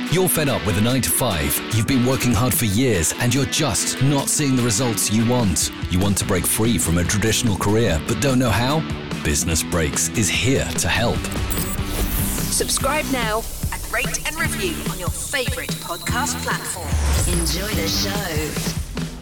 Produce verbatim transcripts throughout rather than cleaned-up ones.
You're fed up with a nine to five, you've been working hard for years and you're just not seeing the results you want. You want to break free from a traditional career but don't know how? Business Breaks is here to help. Subscribe now and rate and review on your favourite podcast platform. Enjoy the show.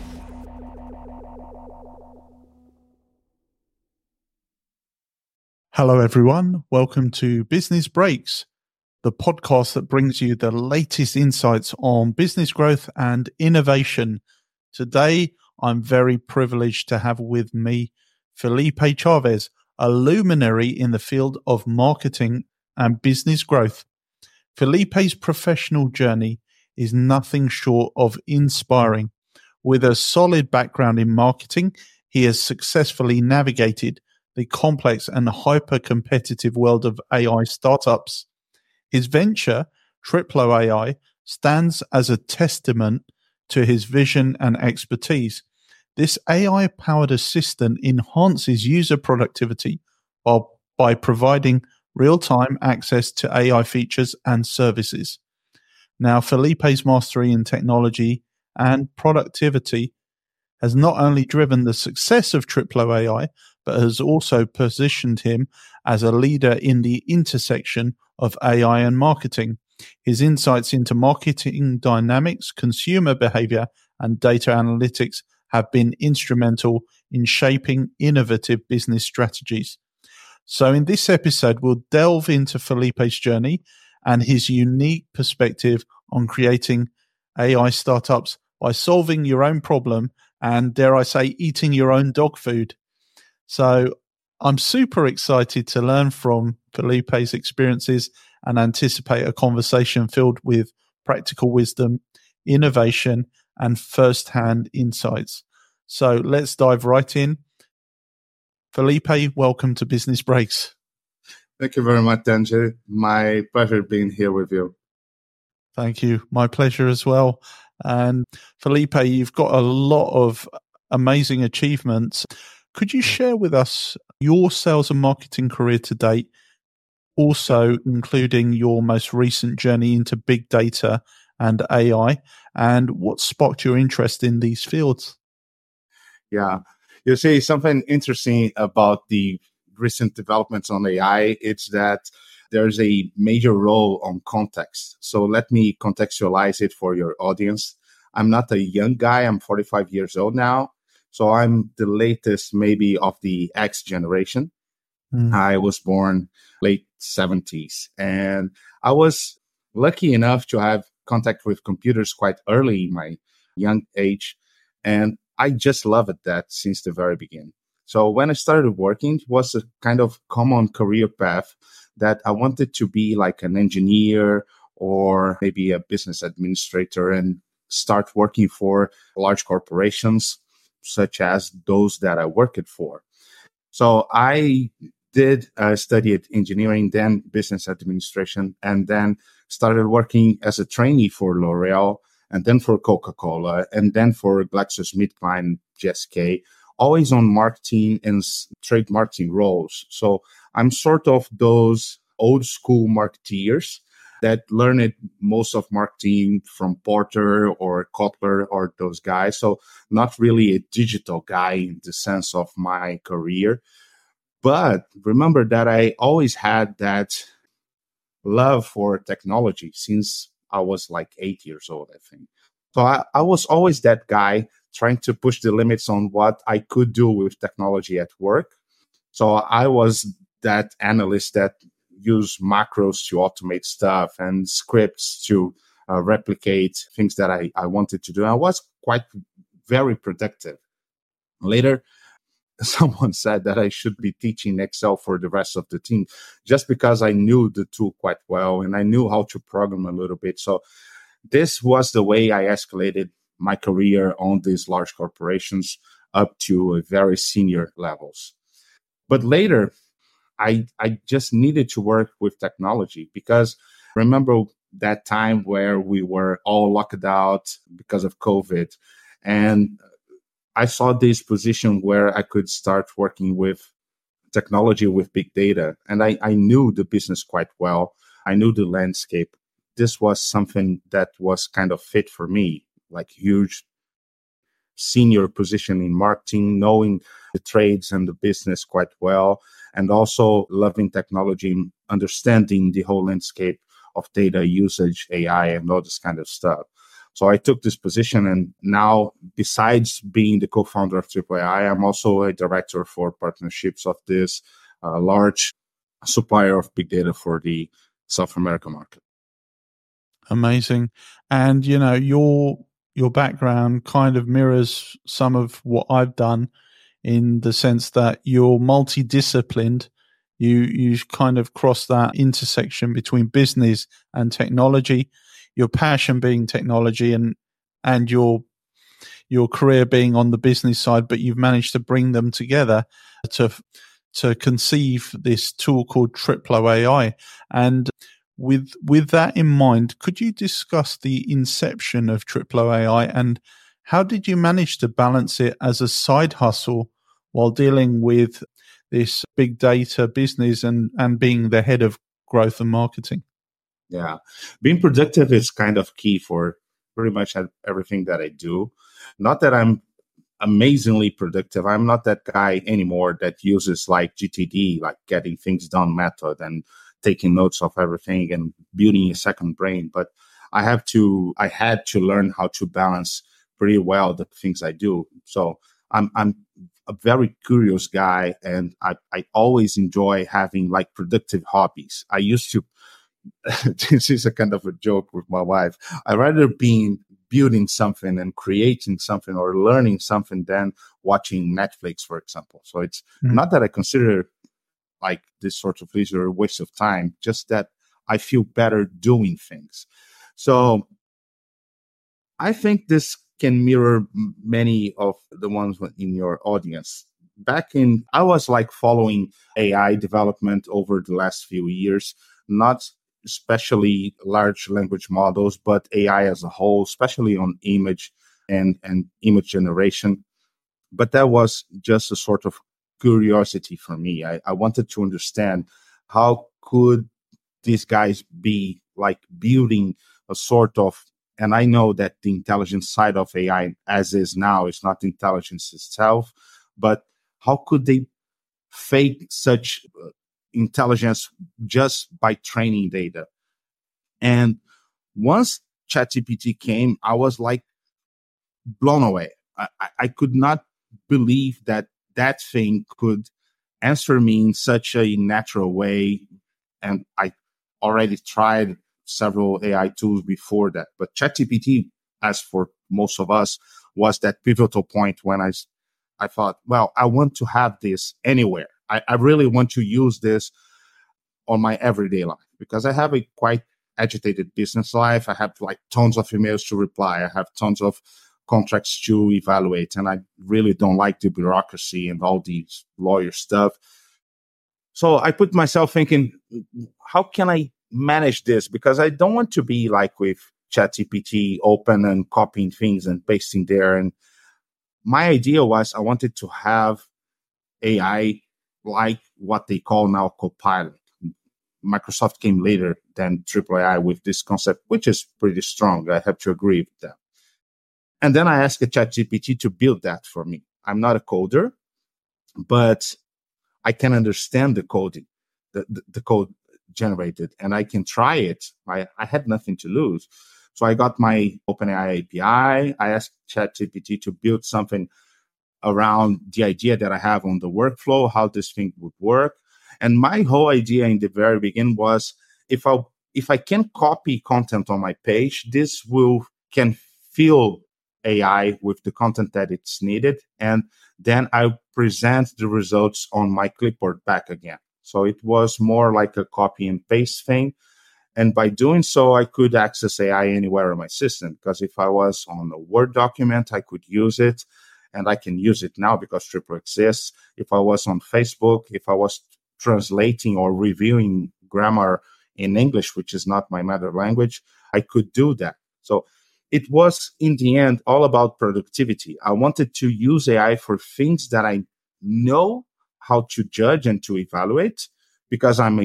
Hello everyone, welcome to Business Breaks, the podcast that brings you the latest insights on business growth and innovation. Today, I'm very privileged to have with me Felipe Chavez, a luminary in the field of marketing and business growth. Felipe's professional journey is nothing short of inspiring. With a solid background in marketing, he has successfully navigated the complex and hyper-competitive world of A I startups. His venture, Triplo A I, stands as a testament to his vision and expertise. This A I-powered assistant enhances user productivity while by providing real-time access to A I features and services. Now, Felipe's mastery in technology and productivity has not only driven the success of Triplo A I, but has also positioned him as a leader in the intersection of A I and marketing. His insights into marketing dynamics, consumer behavior, and data analytics have been instrumental in shaping innovative business strategies. So in this episode, we'll delve into Felipe's journey and his unique perspective on creating A I startups by solving your own problem and, dare I say, eating your own dog food. So I'm super excited to learn from Felipe's experiences and anticipate a conversation filled with practical wisdom, innovation, and first-hand insights. So let's dive right in. Felipe, welcome to Business Breaks. Thank you very much, Danji. My pleasure being here with you. Thank you. My pleasure as well. And Felipe, you've got a lot of amazing achievements. Could you share with us your sales and marketing career to date, also including your most recent journey into big data and A I, and what sparked your interest in these fields? Yeah, you see, something interesting about the recent developments on A I, it's that there's a major role on context. So let me contextualize it for your audience. I'm not a young guy. I'm forty-five years old now. So I'm the latest maybe of the X generation. Mm. I was born late seventies, and I was lucky enough to have contact with computers quite early in my young age. And I just loved that since the very beginning. So when I started working, it was a kind of common career path that I wanted to be like an engineer or maybe a business administrator and start working for large corporations, such as those that I worked for. So I did uh, study engineering, then business administration, and then started working as a trainee for L'Oreal, and then for Coca-Cola, and then for GlaxoSmithKline, G S K, always on marketing and trade marketing roles. So I'm sort of those old school marketeers that learned most of marketing from Porter or Kotler or those guys. So not really a digital guy in the sense of my career. But remember that I always had that love for technology since I was like eight years old, I think. So I, I was always that guy trying to push the limits on what I could do with technology at work. So I was that analyst that use macros to automate stuff and scripts to uh, replicate things that I, I wanted to do. I was quite very productive. Later, someone said that I should be teaching Excel for the rest of the team just because I knew the tool quite well and I knew how to program a little bit. So this was the way I escalated my career on these large corporations up to a very senior levels. But later, I I just needed to work with technology because remember that time where we were all locked out because of COVID. And I saw this position where I could start working with technology, with big data. And I, I knew the business quite well. I knew the landscape this was something that was kind of fit for me, like huge senior position in marketing, knowing the trades and the business quite well, and also loving technology and understanding the whole landscape of data usage, A I, and all this kind of stuff. So I took this position, and now, besides being the co-founder of Triple A I, I'm also a director for partnerships of this uh, large supplier of big data for the South American market. Amazing. And, you know, your your background kind of mirrors some of what I've done, in the sense that you're multidisciplined. You you kind of cross that intersection between business and technology, your passion being technology and and your your career being on the business side, but you've managed to bring them together to to conceive this tool called Triplo A I. And with with that in mind, could you discuss the inception of Triplo A I and how did you manage to balance it as a side hustle while dealing with this big data business and, and being the head of growth and marketing? Yeah, being productive is kind of key for pretty much everything that I do. Not that I'm amazingly productive. I'm not that guy anymore that uses like G T D, like getting things done method and taking notes of everything and building a second brain. But I have to, I had to learn how to balance pretty well the things I do. So I'm, I'm a very curious guy, and I, I always enjoy having like productive hobbies. I used to, this is a kind of a joke with my wife. I rather be building something and creating something or learning something than watching Netflix, for example. So it's mm-hmm. not that I consider like this sort of leisure a waste of time, just that I feel better doing things. So I think this can mirror many of the ones in your audience. Back in, I was like following A I development over the last few years, not especially large language models, but A I as a whole, especially on image and, and image generation. But that was just a sort of curiosity for me. I, I wanted to understand how could these guys be like building a sort of, and I know that the intelligence side of A I as is now is not intelligence itself, but how could they fake such intelligence just by training data? And once ChatGPT came, I was like blown away. I, I could not believe that that thing could answer me in such a natural way. And I already tried several A I tools before that. But ChatGPT, as for most of us, was that pivotal point when I, I thought, well, I want to have this anywhere. I, I really want to use this on my everyday life because I have a quite agitated business life. I have like tons of emails to reply. I have tons of contracts to evaluate, and I really don't like the bureaucracy and all these lawyer stuff. So I put myself thinking, how can I manage this? Because I don't want to be like with ChatGPT open and copying things and pasting there. And my idea was I wanted to have A I like what they call now Copilot. Microsoft came later than Triple A I with this concept, which is pretty strong. I have to agree with that. And then I asked ChatGPT to build that for me. I'm not a coder, but I can understand the coding, the, the, the code generated, and I can try it. I, I had nothing to lose. So I got my OpenAI A P I. I asked ChatGPT to build something around the idea that I have on the workflow, how this thing would work. And my whole idea in the very beginning was if I if I can copy content on my page, this will can fill A I with the content that it's needed, and then I present the results on my clipboard back again. So it was more like a copy and paste thing. And by doing so, I could access A I anywhere in my system, because if I was on a Word document, I could use it, and I can use it now because Triplo exists. If I was on Facebook, if I was translating or reviewing grammar in English, which is not my mother language, I could do that. So it was, in the end, all about productivity. I wanted to use A I for things that I know how to judge and to evaluate, because I'm a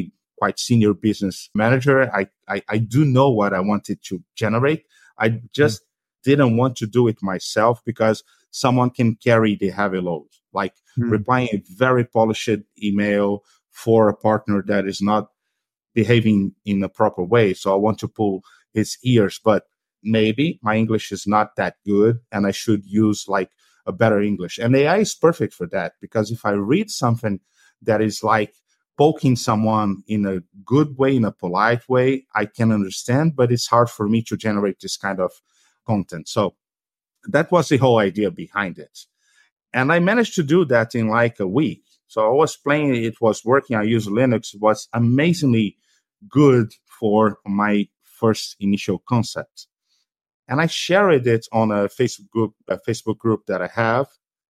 quite senior business manager. I, I, I do know what I wanted to generate. I just mm. didn't want to do it myself because someone can carry the heavy load, like mm. replying a very polished email for a partner that is not behaving in a proper way. So I want to pull his ears, but maybe my English is not that good and I should use like a better English. And A I is perfect for that, because if I read something that is like poking someone in a good way, in a polite way, I can understand, but it's hard for me to generate this kind of content. So that was the whole idea behind it. And I managed to do that in like a week. So I was playing, it was working. I used Linux. It was amazingly good for my first initial concept. And I shared it on a Facebook group, a Facebook group that I have.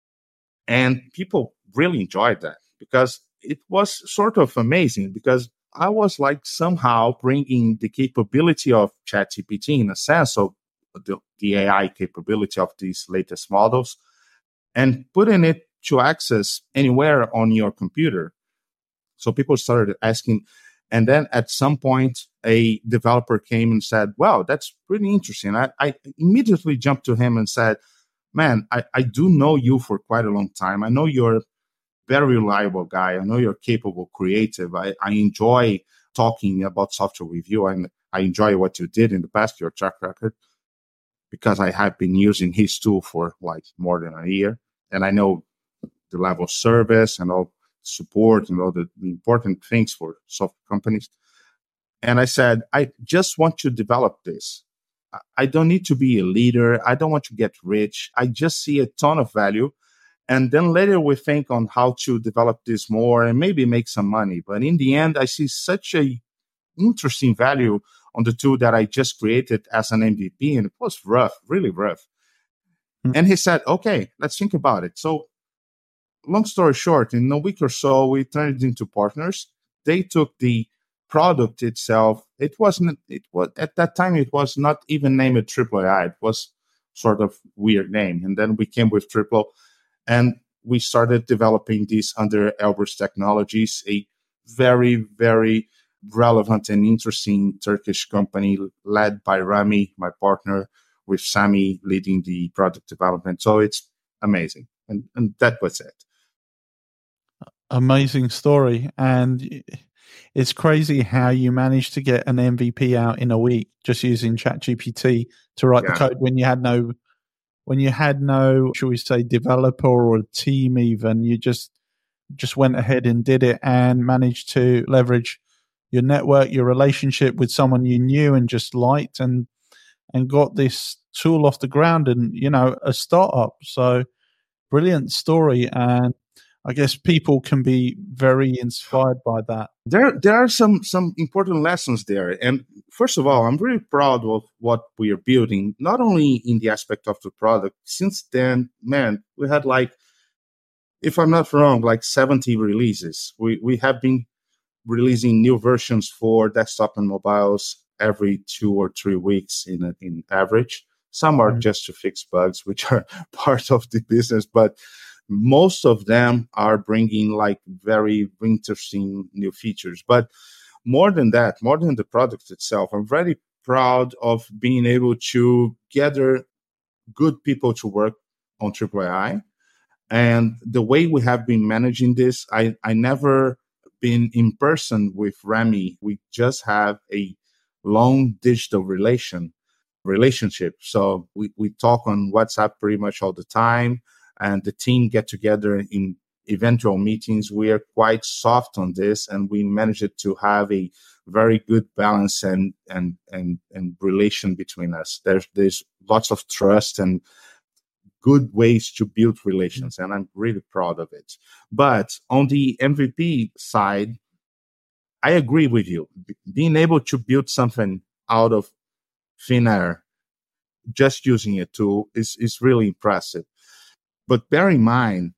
And people really enjoyed that because it was sort of amazing, because I was like somehow bringing the capability of ChatGPT in a sense of the, the A I capability of these latest models and putting it to access anywhere on your computer. So people started asking. And then at some point, a developer came and said, wow, that's pretty interesting. I, I immediately jumped to him and said, man, I, I do know you for quite a long time. I know you're a very reliable guy. I know you're capable, creative. I, I enjoy talking about software review. And I enjoy what you did in the past, your track record, because I have been using his tool for like more than a year. And I know the level of service and all support and all the important things for software companies. And I said, I just want to develop this. I don't need to be a leader. I don't want to get rich. I just see a ton of value. And then later we think on how to develop this more and maybe make some money. But in the end, I see such a interesting value on the tool that I just created as an M V P. And it was rough, really rough. Mm-hmm. And he said, okay, let's think about it. So long story short, in a week or so, we turned it into partners. They took the product itself. It wasn't, it was, at that time, it was not even named Triple A I. It was sort of weird name. And then we came with Triplo and we started developing this under Elbrus Technologies, a very, very relevant and interesting Turkish company led by Rami, my partner, with Sami leading the product development. So it's amazing. And, and that was it. Amazing story. And it's crazy how you managed to get an M V P out in a week just using ChatGPT to write yeah. the code when you had no, when you had no, shall we say, developer or a team even. You just just went ahead and did it and managed to leverage your network, your relationship with someone you knew and just liked, and and got this tool off the ground and, you know, a startup. So brilliant story. And I guess people can be very inspired by that. There, there are some some important lessons there. And first of all, I'm really proud of what we are building, not only in the aspect of the product. Since then, man, we had like, if I'm not wrong, like seventy releases. We we have been releasing new versions for desktop and mobiles every two or three weeks in a, in average. Some are mm-hmm. just to fix bugs, which are part of the business, but most of them are bringing like very interesting new features. But more than that, more than the product itself, I'm very proud of being able to gather good people to work on Triple A I. And the way we have been managing this, I, I never been in person with Rami. We just have a long digital relation relationship. So we, we talk on WhatsApp pretty much all the time. And the team get together in eventual meetings. We are quite soft on this, and we managed to have a very good balance and and and, and relation between us. There's there's lots of trust and good ways to build relations, and I'm really proud of it. But on the M V P side, I agree with you. Being able to build something out of thin air, just using a tool, is is really impressive. But bear in mind,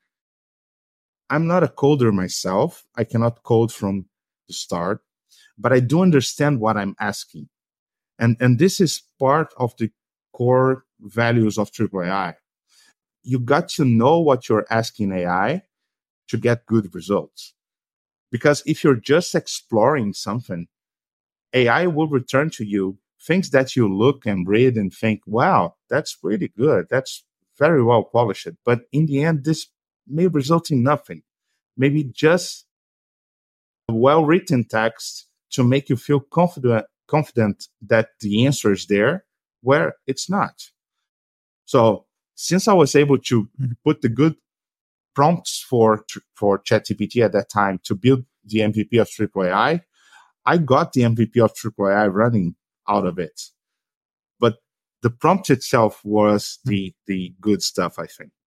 I'm not a coder myself. I cannot code from the start, but I do understand what I'm asking. And, and this is part of the core values of Triple A I. You got to know what you're asking A I to get good results. Because if you're just exploring something, A I will return to you things that you look and read and think, wow, that's really good. That's very well polished. But in the end, this may result in nothing. Maybe just a well-written text to make you feel confident, confident that the answer is there where it's not. So since I was able to put the good prompts for, for ChatGPT at that time to build the M V P of Triple A I, I got the M V P of Triple A I running out of it. But the prompt itself was the, the good stuff, I think.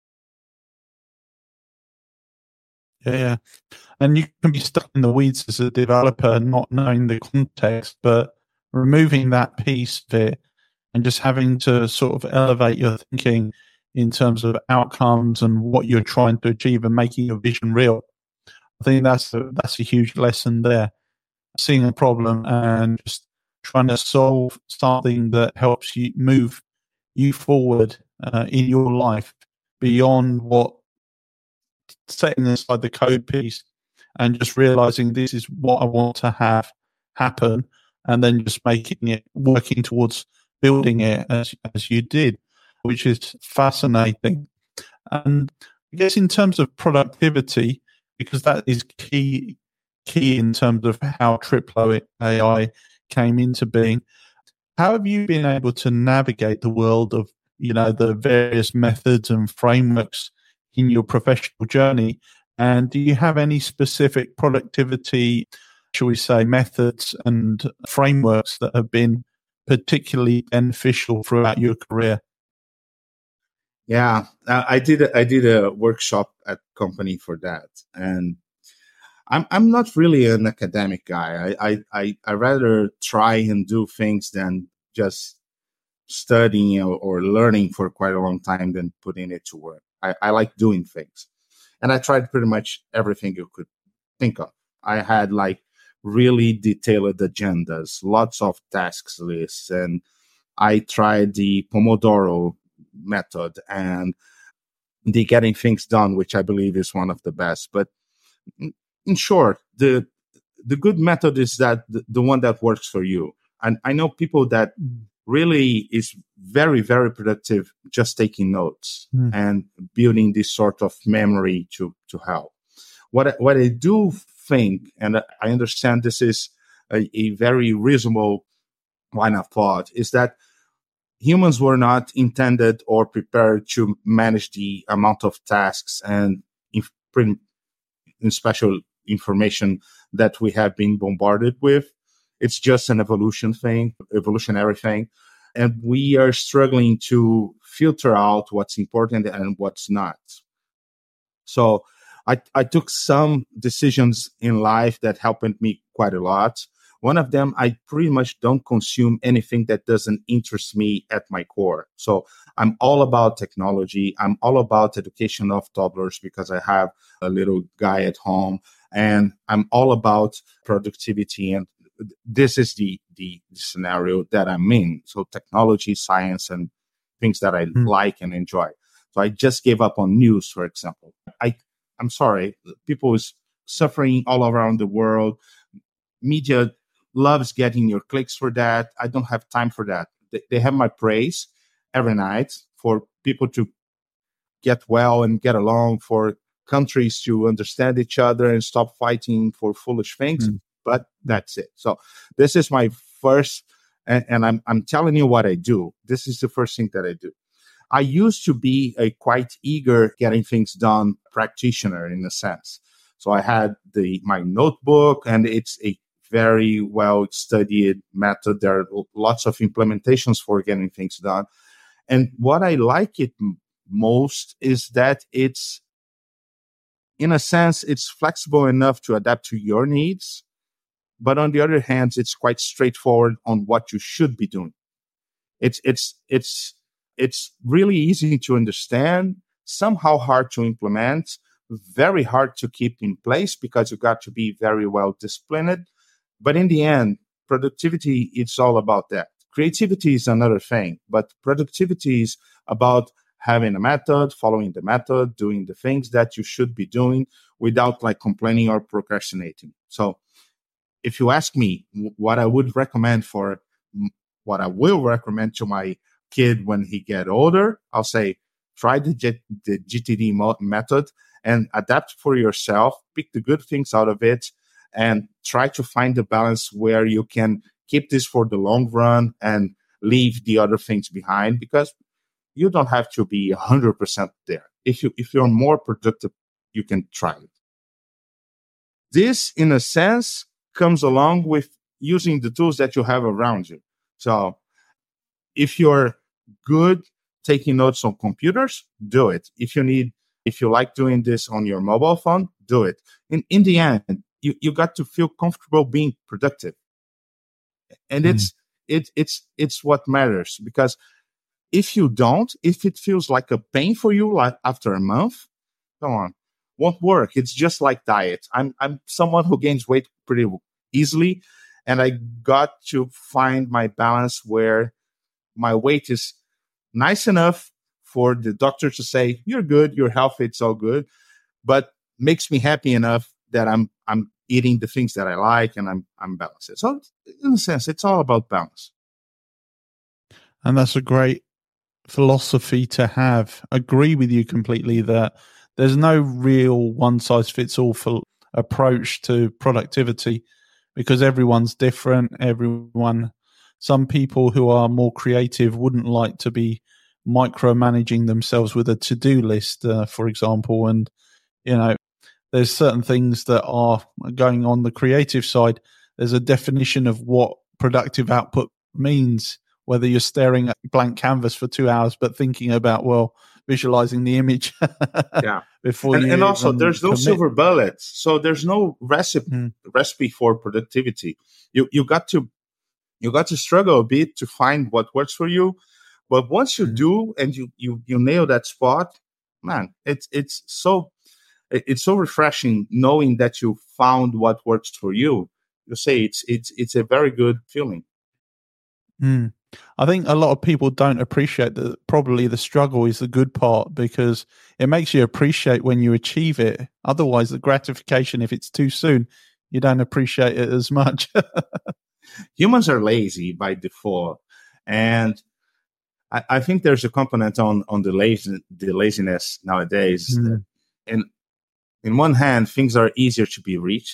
Yeah, yeah. And you can be stuck in the weeds as a developer, not knowing the context, but removing that piece of it and just having to sort of elevate your thinking in terms of outcomes and what you're trying to achieve and making your vision real. I think that's a, that's a huge lesson there. Seeing a problem and just trying to solve something that helps you move you forward uh, in your life beyond what setting aside the code piece and just realizing this is what I want to have happen, and then just making it, working towards building it as as you did, which is fascinating. And I guess in terms of productivity, because that is key key in terms of how Triplo A I came into being, how have you been able to navigate the world of, you know, the various methods and frameworks in your professional journey? And do you have any specific productivity, shall we say, methods and frameworks that have been particularly beneficial throughout your career? Yeah, I did. A, I did a workshop at company for that, and I'm I'm not really an academic guy. I I I, I rather try and do things than just studying or, or learning for quite a long time than putting it to work. I, I like doing things, and I tried pretty much everything you could think of. I had like really detailed agendas, lots of tasks lists, and I tried the Pomodoro method and the getting things done, which I believe is one of the best. But in short, the the good method is that the, the one that works for you. And I know people that really is very, very productive just taking notes mm. and building this sort of memory to, to help. What, what I do think, and I understand this is a, a very reasonable line of thought, is that humans were not intended or prepared to manage the amount of tasks and in, in special information that we have been bombarded with. It's just an evolution thing, evolutionary thing. And we are struggling to filter out what's important and what's not. So I, I took some decisions in life that helped me quite a lot. One of them, I pretty much don't consume anything that doesn't interest me at my core. So I'm all about technology. I'm all about education of toddlers because I have a little guy at home. And I'm all about productivity. And this is the, the scenario that I'm in. So technology, science, and things that I mm. like and enjoy. So I just gave up on news, for example. I, I'm sorry, people is suffering all around the world. Media loves getting your clicks for that. I don't have time for that. They, they have my praise every night for people to get well and get along, for countries to understand each other and stop fighting for foolish things. Mm. But that's it. So this is my first, and, and I'm I'm telling you what I do. This is the first thing that I do. I used to be a quite eager getting things done practitioner in a sense. So I had the my notebook, and it's a very well studied method. There are lots of implementations for getting things done. And what I like it m- most is that it's, in a sense, it's flexible enough to adapt to your needs. But on the other hand, it's quite straightforward on what you should be doing. It's, it's, it's, it's really easy to understand, somehow hard to implement, very hard to keep in place because you got to be very well disciplined. But in the end, productivity, it's all about that. Creativity is another thing, but productivity is about having a method, following the method, doing the things that you should be doing without like complaining or procrastinating. So if you ask me what I would recommend for what I will recommend to my kid when he get older, I'll say, try the, G- the G T D mo- method and adapt for yourself, pick the good things out of it, and try to find the balance where you can keep this for the long run and leave the other things behind, because you don't have to be one hundred percent there. If you if you're more productive, you can try it. This, in a sense, comes along with using the tools that you have around you. So if you're good taking notes on computers, do it. If you need, if you like doing this on your mobile phone, do it. In, in the end, you, you got to feel comfortable being productive. And mm. it's, it, it's, it's what matters, because if you don't, if it feels like a pain for you, like after a month, come on, won't work. It's just like diet. I'm, I'm someone who gains weight pretty easily, and I got to find my balance where my weight is nice enough for the doctor to say, you're good, you're healthy, it's all good, but makes me happy enough that I'm I'm eating the things that I like and I'm I'm balanced. So in a sense, it's all about balance. And that's a great philosophy to have. Agree with you completely that there's no real one size fits all for approach to productivity, because everyone's different. Everyone, some people who are more creative wouldn't like to be micromanaging themselves with a to-do list, uh, for example. And, you know, there's certain things that are going on the creative side. There's a definition of what productive output means, whether you're staring at blank canvas for two hours, but thinking about, well, visualizing the image. Yeah. Before and, you and also, there's no commit. silver bullets. So there's no recipe mm. recipe for productivity. You you got to you got to struggle a bit to find what works for you. But once you mm. do and you you you nail that spot, man, it's it's so it's so refreshing knowing that you found what works for you. You say it's it's it's a very good feeling. Mm. I think a lot of people don't appreciate that probably the struggle is the good part, because it makes you appreciate when you achieve it. Otherwise, the gratification, if it's too soon, you don't appreciate it as much. Humans are lazy by default. And I, I think there's a component on, on the, lazy, the laziness nowadays. Mm. And in one hand, things are easier to be reached.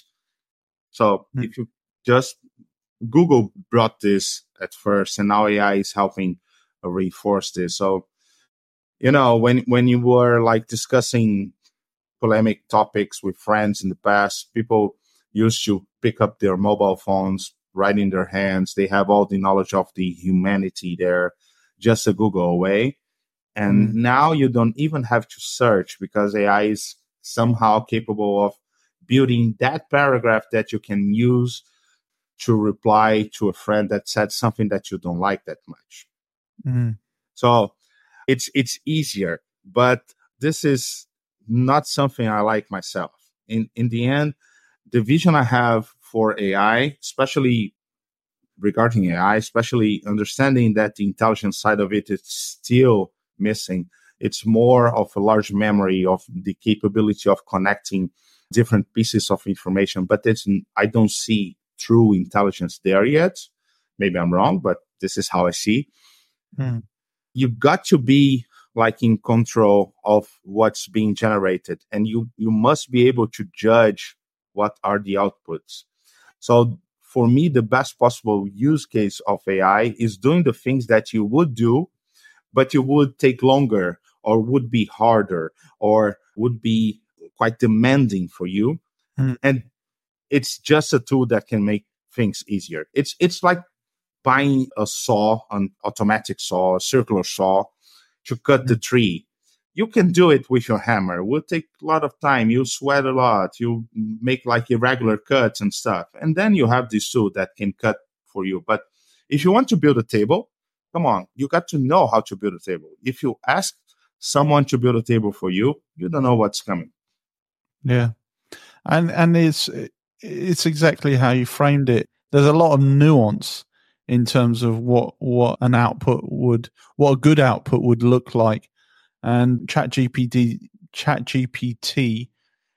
So mm. if you just Google brought this at first, and now A I is helping uh, reinforce this. So, you know, when when you were like discussing polemic topics with friends in the past, people used to pick up their mobile phones, write in their hands. They have all the knowledge of the humanity there, just a Google away. And mm. now you don't even have to search, because A I is somehow capable of building that paragraph that you can use to reply to a friend that said something that you don't like that much. Mm. So it's it's easier, but this is not something I like myself. In in the end, the vision I have for A I, especially regarding A I, especially understanding that the intelligence side of it is still missing. It's more of a large memory of the capability of connecting different pieces of information, but it's I don't see true intelligence there yet. Maybe I'm wrong, but this is how I see. Mm. You've got to be like in control of what's being generated, and you you must be able to judge what are the outputs. So for me, the best possible use case of A I is doing the things that you would do, but you would take longer or would be harder or would be quite demanding for you. Mm. And it's just a tool that can make things easier. It's it's like buying a saw, an automatic saw, a circular saw to cut mm-hmm. the tree. You can do it with your hammer. It will take a lot of time. You sweat a lot. You make like irregular cuts and stuff. And then you have this tool that can cut for you. But if you want to build a table, come on, you got to know how to build a table. If you ask someone to build a table for you, you don't know what's coming. Yeah. And and it's it's exactly how you framed it. There's a lot of nuance in terms of what, what an output would, what a good output would look like. And ChatGPT, ChatGPT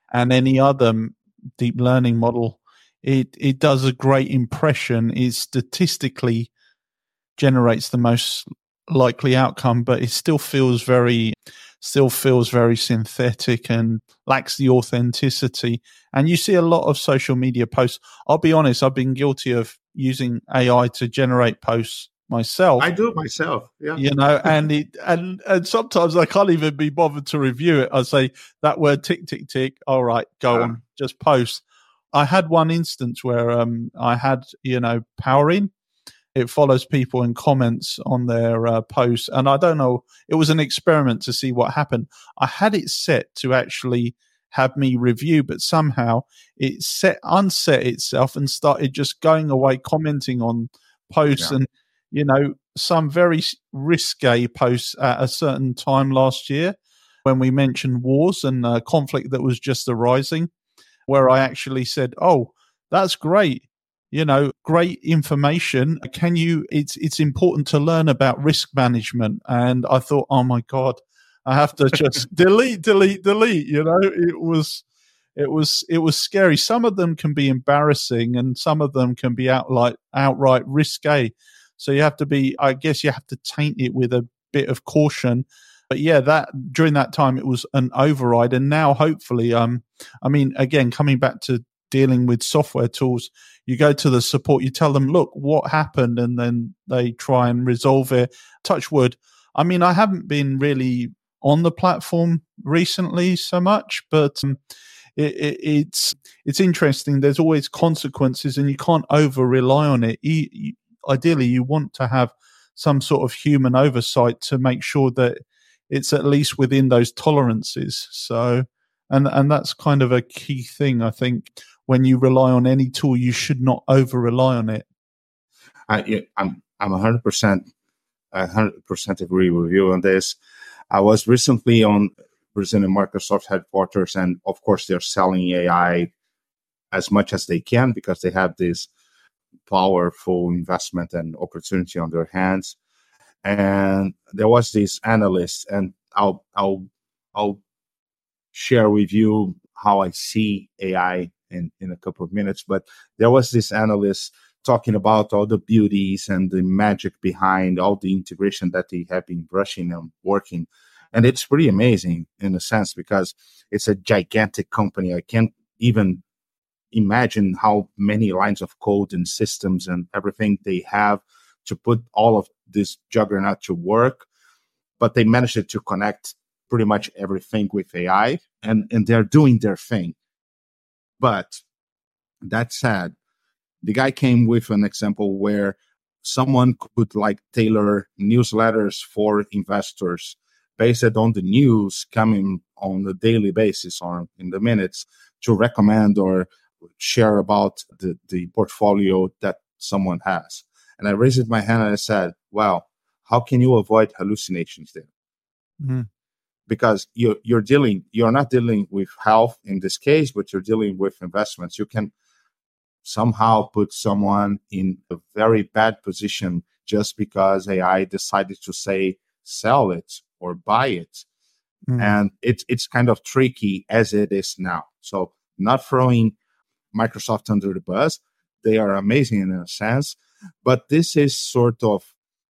and any other deep learning model, it, it does a great impression. It statistically generates the most likely outcome, but it still feels very, still feels very synthetic and lacks the authenticity. And you see a lot of social media posts. I'll be honest, I've been guilty of using A I to generate posts myself. I do it myself, yeah. You know, and it and and sometimes I can't even be bothered to review it. I say that word tick tick tick. All right, go uh, on, just post. I had one instance where um I had you know Powering. It follows people and comments on their uh, posts, and I don't know. It was an experiment to see what happened. I had it set to actually have me review, but somehow it set unset itself and started just going away commenting on posts yeah. and. You know, some very risque posts at a certain time last year when we mentioned wars and uh, conflict that was just arising, where I actually said, oh, that's great. You know, great information. Can you, it's, it's important to learn about risk management. And I thought, oh my God, I have to just delete, delete, delete. You know, it was, it was, it was scary. Some of them can be embarrassing and some of them can be out like outright risque. So you have to be, I guess you have to taint it with a bit of caution. But yeah, that during that time, it was an override. And now hopefully, um, I mean, again, coming back to dealing with software tools, you go to the support, you tell them, look, what happened? And then they try and resolve it. Touch wood. I mean, I haven't been really on the platform recently so much, but um, it, it, it's, it's interesting. There's always consequences and you can't over rely on it. You, you, Ideally, you want to have some sort of human oversight to make sure that it's at least within those tolerances. So, and and that's kind of a key thing, I think. When you rely on any tool, you should not over rely on it. I, I'm I'm one hundred percent one hundred percent agree with you on this. I was recently on Brazilian Microsoft headquarters, and of course, they're selling A I as much as they can because they have this powerful investment and opportunity on their hands. And there was this analyst, and I'll I'll I'll share with you how I see A I in, in a couple of minutes. But there was this analyst talking about all the beauties and the magic behind all the integration that they have been brushing and working. And it's pretty amazing in a sense because it's a gigantic company. I can't even imagine how many lines of code and systems and everything they have to put all of this juggernaut to work, but they managed to connect pretty much everything with A I, and, and they're doing their thing. But that said, the guy came with an example where someone could like tailor newsletters for investors based on the news coming on a daily basis or in the minutes to recommend or share about the, the portfolio that someone has. And I raised my hand and I said, well, how can you avoid hallucinations there? Mm-hmm. Because you're, you're dealing, you're not dealing with health in this case, but you're dealing with investments. You can somehow put someone in a very bad position just because A I decided to say, sell it or buy it. Mm-hmm. And it's, it's kind of tricky as it is now. So not throwing Microsoft under the bus. They are amazing in a sense, but this is sort of,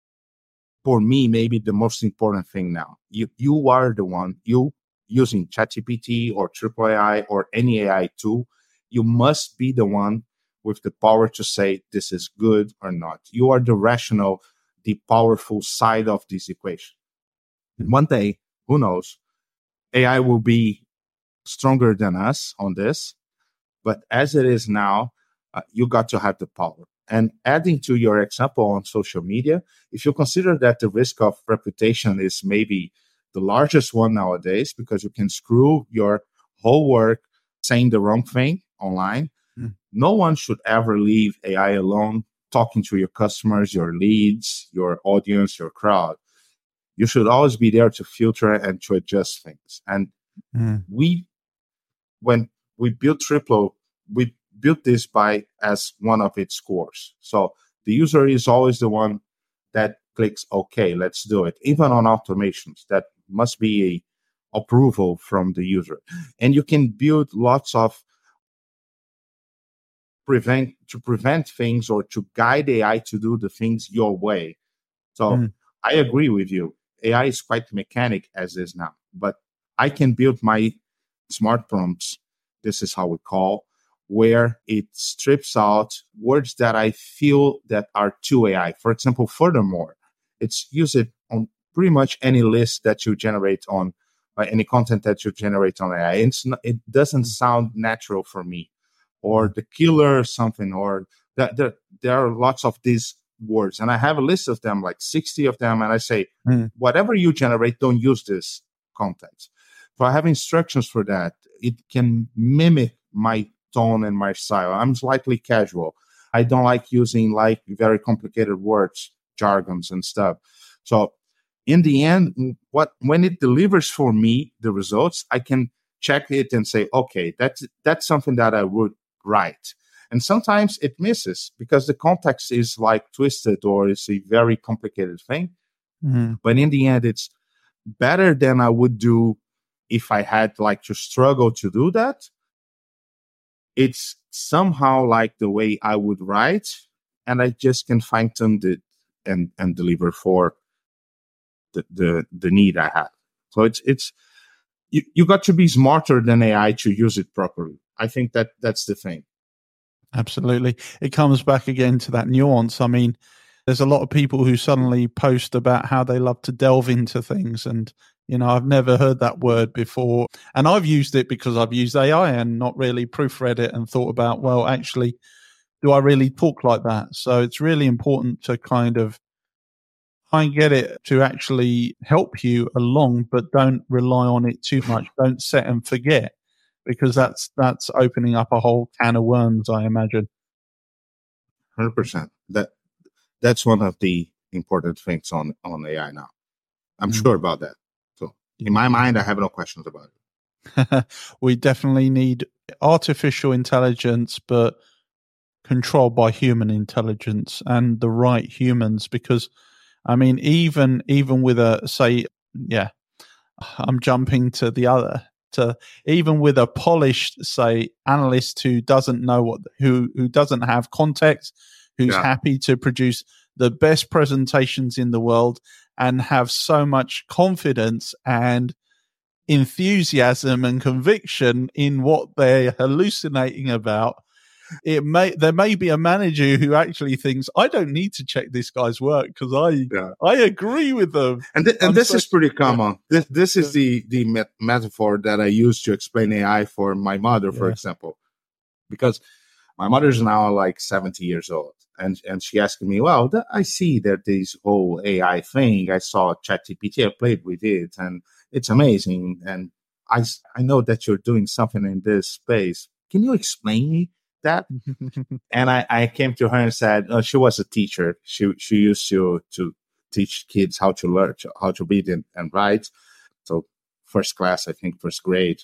for me, maybe the most important thing now. You you are the one, you using ChatGPT or Triple A I or any A I tool, you must be the one with the power to say this is good or not. You are the rational, the powerful side of this equation. And one day, who knows, A I will be stronger than us on this. But as it is now, uh, you got to have the power. And adding to your example on social media, if you consider that the risk of reputation is maybe the largest one nowadays, because you can screw your whole work saying the wrong thing online, mm. no one should ever leave A I alone talking to your customers, your leads, your audience, your crowd. You should always be there to filter and to adjust things. And mm. we, when we built Triplo, we built this by as one of its cores. So the user is always the one that clicks, okay, let's do it. Even on automations, that must be approval from the user. And you can build lots of prevent to prevent things or to guide A I to do the things your way. So mm. I agree with you. A I is quite mechanic as is now, but I can build my smart prompts. This is how we call, where it strips out words that I feel that are too A I. For example, furthermore, it's use it on pretty much any list that you generate on, uh, any content that you generate on A I. It's not, it doesn't sound natural for me. Or the killer or something, or that there, there are lots of these words. And I have a list of them, like sixty of them. And I say, mm. whatever you generate, don't use this content. So I have instructions for that. It can mimic my tone and my style. I'm slightly casual. I don't like using like very complicated words, jargons and stuff. So in the end, what when it delivers for me the results, I can check it and say, okay, that's that's something that I would write. And sometimes it misses because the context is like twisted or it's a very complicated thing. Mm-hmm. But in the end, it's better than I would do if I had like to struggle to do that. It's somehow like the way I would write, and I just can fine tune it and, and deliver for the, the, the need I have. So it's, it's, you, you got to be smarter than A I to use it properly. I think that that's the thing. Absolutely. It comes back again to that nuance. I mean, there's a lot of people who suddenly post about how they love to delve into things. And, you know, I've never heard that word before. And I've used it because I've used A I and not really proofread it and thought about, well, actually, do I really talk like that? So it's really important to kind of try and get it to actually help you along, but don't rely on it too much. Don't set and forget. Because that's that's opening up a whole can of worms, I imagine. one hundred percent. That that's one of the important things on, on A I now. I'm mm. sure about that. So in my mind, I have no questions about it. We definitely need artificial intelligence, but controlled by human intelligence and the right humans. Because, I mean, even even with a, say, yeah, I'm jumping to the other. To even with a polished, say, analyst who doesn't know what, who who doesn't have context, who's yeah. happy to produce the best presentations in the world and have so much confidence and enthusiasm and conviction in what they're hallucinating about. It may there may be a manager who actually thinks, I don't need to check this guy's work because I yeah. I agree with them. And th- and this so, is pretty common. Yeah. This this is yeah. the the met- metaphor that I use to explain A I for my mother, for yeah. example, because my mother's now like seventy years old, and and she asked me, well, th- I see that this whole A I thing. I saw ChatGPT, I played with it, and it's amazing. And I I know that you're doing something in this space. Can you explain me that? And I, I came to her and said, oh, she was a teacher. She she used to to teach kids how to learn, how to read and, and write. So first class, I think, first grade.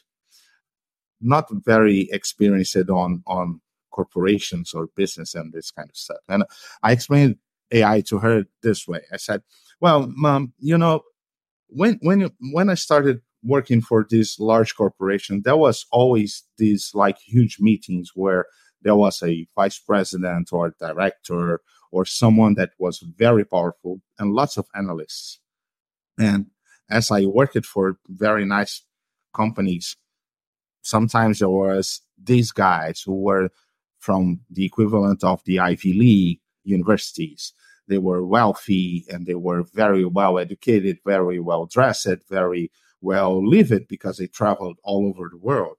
Not very experienced on on corporations or business and this kind of stuff. And I explained A I to her this way. I said, well, Mom, you know, when when when I started working for this large corporation, there was always these like huge meetings where there was a vice president or a director or someone that was very powerful and lots of analysts. And as I worked for very nice companies, sometimes there was these guys who were from the equivalent of the Ivy League universities. They were wealthy and they were very well educated, very well dressed, very well lived because they traveled all over the world.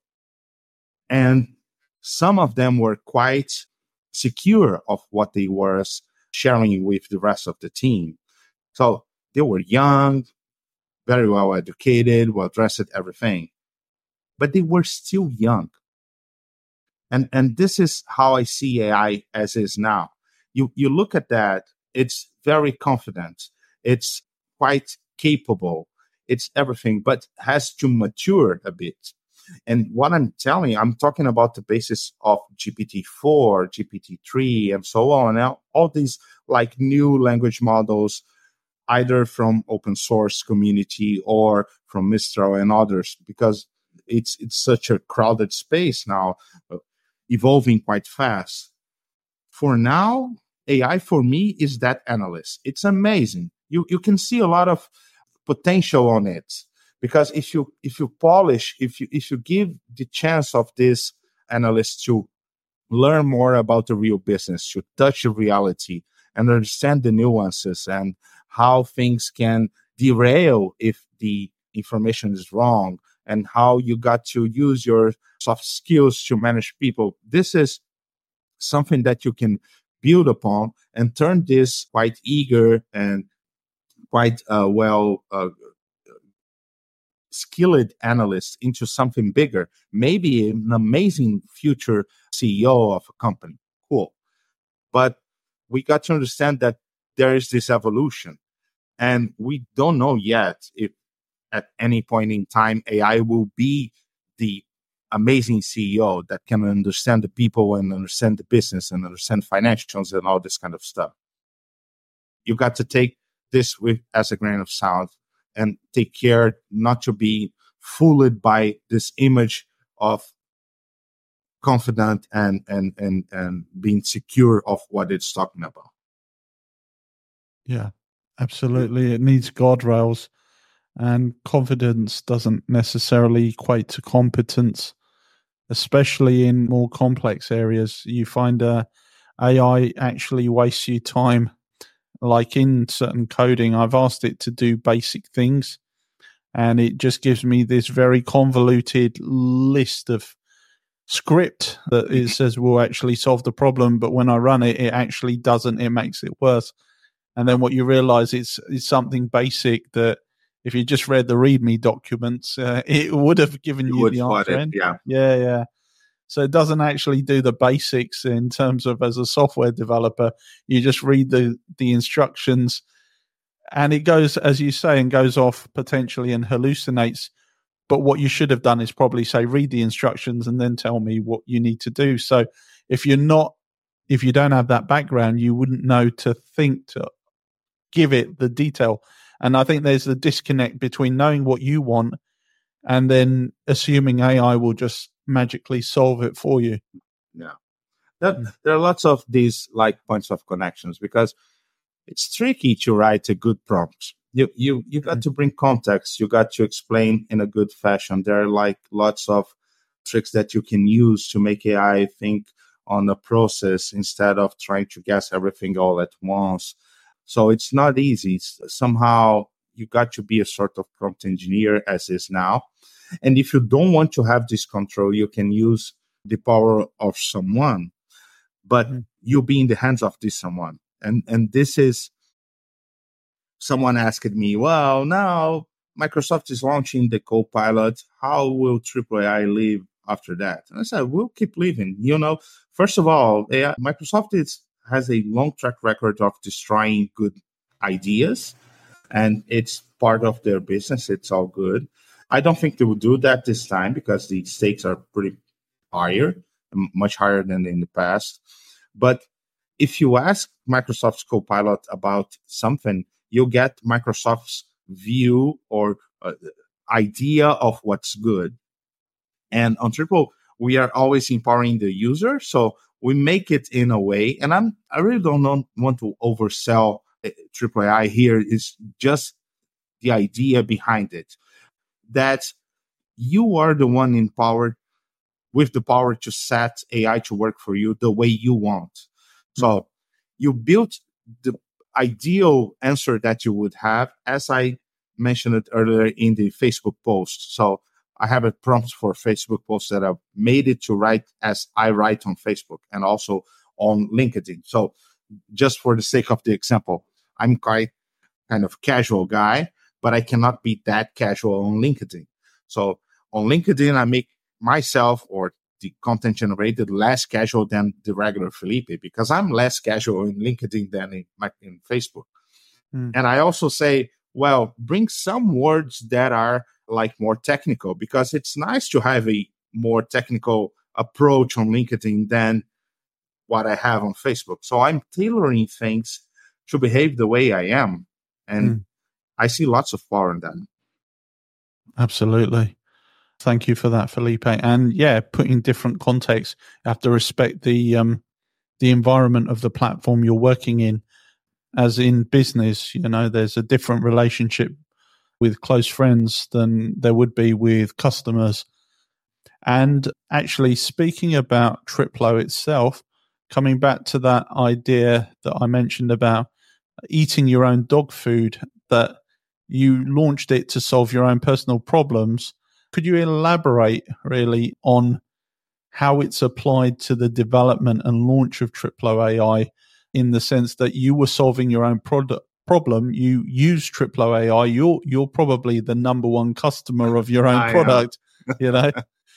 And some of them were quite secure of what they were sharing with the rest of the team. So they were young, very well educated, well dressed, everything. But they were still young. And and this is how I see A I as is now. You you look at that, it's very confident. It's quite capable. It's everything, but has to mature a bit. And what I'm telling you, I'm talking about the basis of G P T four, G P T three, and so on. Now, all these like new language models either from open source community or from Mistral and others, because it's it's such a crowded space now, uh, evolving quite fast. For now, A I for me is that analyst. It's amazing. You you can see a lot of potential on it, because if you if you polish, if you if you give the chance of this analyst to learn more about the real business, to touch the reality and understand the nuances and how things can derail if the information is wrong, and how you got to use your soft skills to manage people. This is something that you can build upon and turn this quite eager and quite uh, well uh, skilled analyst into something bigger, maybe an amazing future C E O of a company. Cool. But we got to understand that there is this evolution, and we don't know yet if at any point in time A I will be the amazing C E O that can understand the people and understand the business and understand financials and all this kind of stuff. You got to take this with as a grain of salt and take care not to be fooled by this image of confident and and and and being secure of what it's talking about. Yeah, absolutely. It needs guardrails, and confidence doesn't necessarily equate to competence, especially in more complex areas. You find uh, A I actually wastes you time. Like in certain coding, I've asked it to do basic things, and it just gives me this very convoluted list of script that it says will actually solve the problem. But when I run it, it actually doesn't. It makes it worse. And then what you realize is it's something basic that if you just read the README documents, uh, it would have given you, you the answer. It, yeah. yeah, yeah. So it doesn't actually do the basics in terms of as a software developer. You just read the, the instructions, and it goes, as you say, and goes off potentially and hallucinates. But what you should have done is probably say, read the instructions and then tell me what you need to do. So if you're not, if you don't have that background, you wouldn't know to think to give it the detail. And I think there's a disconnect between knowing what you want and then assuming A I will just magically solve it for you. Yeah. There, there are lots of these like points of connections, because it's tricky to write a good prompt. You you you got to bring context. You got to explain in a good fashion. There are like lots of tricks that you can use to make A I think on a process instead of trying to guess everything all at once. So it's not easy. It's, somehow you got to be a sort of prompt engineer, as is now. And if you don't want to have this control, you can use the power of someone, but mm-hmm. you'll be in the hands of this someone. And and this is, someone asked me, well, now Microsoft is launching the Copilot. How will triple A I live after that? And I said, we'll keep living. You know, first of all, A I, Microsoft is, has a long track record of destroying good ideas, and it's part of their business. It's all good. I don't think they will do that this time, because the stakes are pretty higher, much higher than in the past. But if you ask Microsoft's Copilot about something, you'll get Microsoft's view or uh, idea of what's good. And on Triple, we are always empowering the user. So we make it in a way, and I'm, I really don't know, want to oversell triple A I here. It's just the idea behind it, that you are the one empowered with the power to set A I to work for you the way you want. So you built the ideal answer that you would have, as I mentioned it earlier in the Facebook post. So I have a prompt for Facebook post that I've made it to write as I write on Facebook and also on LinkedIn. So just for the sake of the example, I'm quite kind of casual guy, but I cannot be that casual on LinkedIn. So on LinkedIn, I make myself or the content generated less casual than the regular Felipe, because I'm less casual in LinkedIn than in, in Facebook. Mm. And I also say, well, bring some words that are like more technical, because it's nice to have a more technical approach on LinkedIn than what I have on Facebook. So I'm tailoring things to behave the way I am. And Mm. I see lots of power in that. Absolutely. Thank you for that, Felipe. And yeah, putting different contexts, you have to respect the um, the environment of the platform you're working in. As in business, you know, there's a different relationship with close friends than there would be with customers. And actually, speaking about Triplo itself, coming back to that idea that I mentioned about eating your own dog food, that you launched it to solve your own personal problems. Could you elaborate really on how it's applied to the development and launch of Triplo A I, in the sense that you were solving your own product problem? You use Triplo A I. You're you're probably the number one customer of your own I product. You know,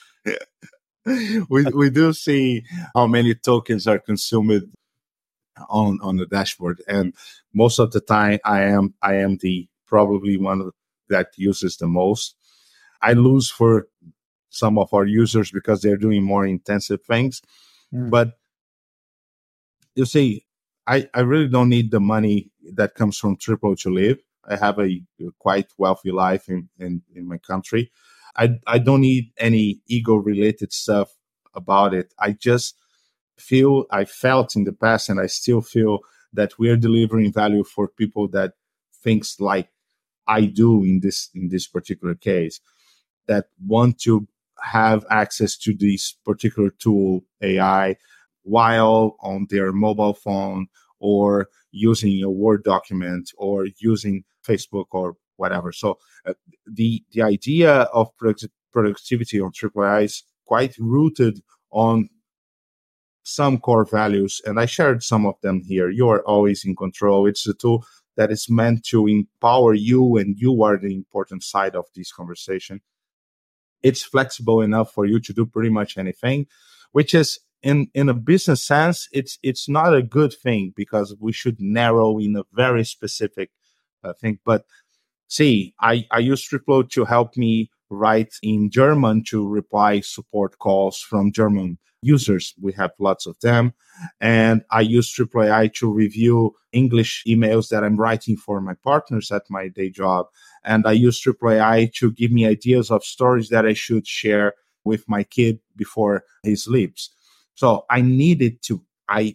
we we do see how many tokens are consumed on on the dashboard, and most of the time, I am I am the probably one that uses the most. I lose for some of our users because they're doing more intensive things. Mm. But you see, I, I really don't need the money that comes from Triplo to live. I have a, a quite wealthy life in, in, in my country. I, I don't need any ego-related stuff about it. I just feel, I felt in the past, and I still feel that we are delivering value for people that thinks like I do in this in this particular case, that want to have access to this particular tool, A I, while on their mobile phone or using a Word document or using Facebook or whatever. So uh, the the idea of product- productivity on Triplo A I is quite rooted on some core values, and I shared some of them here. You are always in control. It's a tool that is meant to empower you, and you are the important side of this conversation. It's flexible enough for you to do pretty much anything, which is in, in a business sense, it's it's not a good thing, because we should narrow in a very specific uh, thing. But see, I, I use Triplo to help me write in German to reply support calls from German users. We have lots of them. And I use Triplo A I to review English emails that I'm writing for my partners at my day job. And I use Triplo A I to give me ideas of stories that I should share with my kid before he sleeps. So I needed to, I,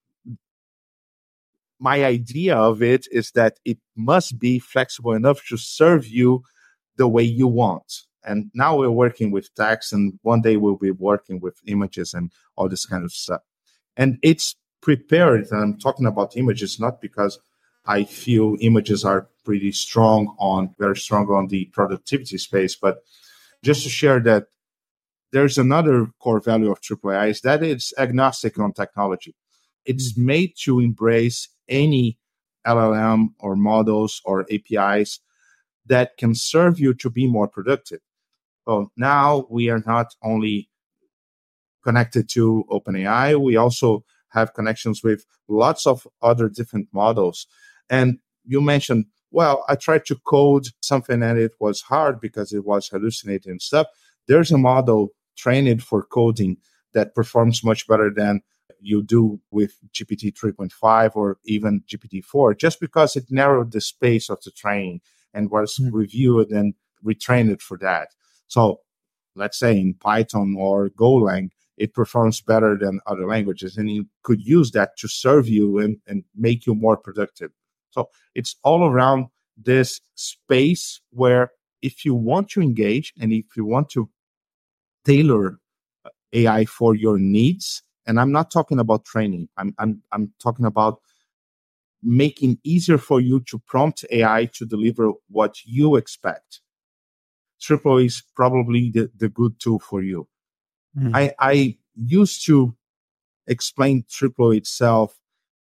my idea of it is that it must be flexible enough to serve you the way you want. And now we're working with text, and one day we'll be working with images and all this kind of stuff. And it's prepared. And I'm talking about images, not because I feel images are pretty strong on, very strong on the productivity space, but just to share that there's another core value of Triplo A I is that it's agnostic on technology. It's made to embrace any L L M or models or A P Is that can serve you to be more productive. So now we are not only connected to OpenAI, we also have connections with lots of other different models. And you mentioned, well, I tried to code something and it was hard because it was hallucinating and stuff. There's a model trained for coding that performs much better than you do with G P T three point five or even G P T four, just because it narrowed the space of the training and was mm-hmm. reviewed and retrained for that. So let's say in Python or Golang, it performs better than other languages, and you could use that to serve you and, and make you more productive. So it's all around this space where if you want to engage and if you want to tailor A I for your needs, and I'm not talking about training, I'm I'm I'm talking about making easier for you to prompt A I to deliver what you expect. Triplo is probably the, the good tool for you. Mm. I, I used to explain Triplo itself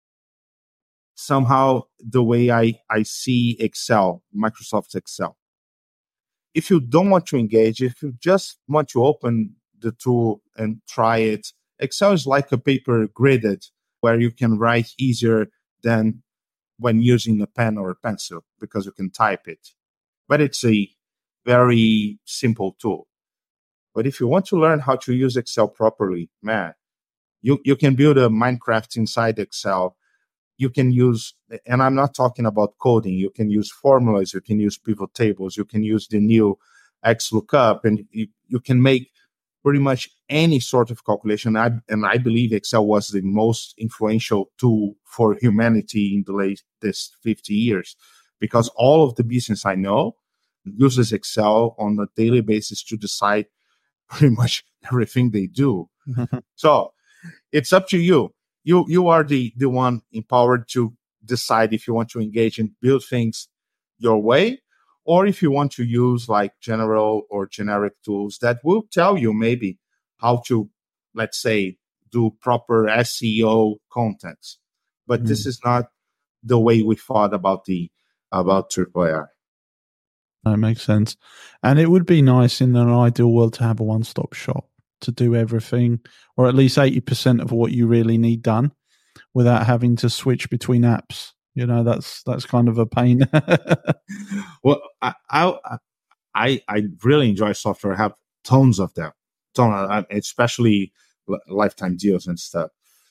somehow the way I, I see Excel, Microsoft Excel. If you don't want to engage, if you just want to open the tool and try it, Excel is like a paper gridded where you can write easier than when using a pen or a pencil because you can type it. But it's a very simple tool. But if you want to learn how to use Excel properly, man, you, you can build a Minecraft inside Excel you can use, and I'm not talking about coding, you can use formulas, you can use pivot tables, you can use the new X lookup, and you, you can make pretty much any sort of calculation. I, and I believe Excel was the most influential tool for humanity in the latest fifty years, because all of the business I know uses Excel on a daily basis to decide pretty much everything they do. So it's up to you. You you are the, the one empowered to decide if you want to engage and build things your way, or if you want to use like general or generic tools that will tell you maybe how to, let's say, do proper S E O contents. But mm. this is not the way we thought about the about Triple A I. That makes sense. And it would be nice in an ideal world to have a one-stop shop to do everything, or at least eighty percent of what you really need done without having to switch between apps. You know, that's that's kind of a pain. Well, I, I I I really enjoy software. I have tons of them, tons, especially lifetime deals and stuff.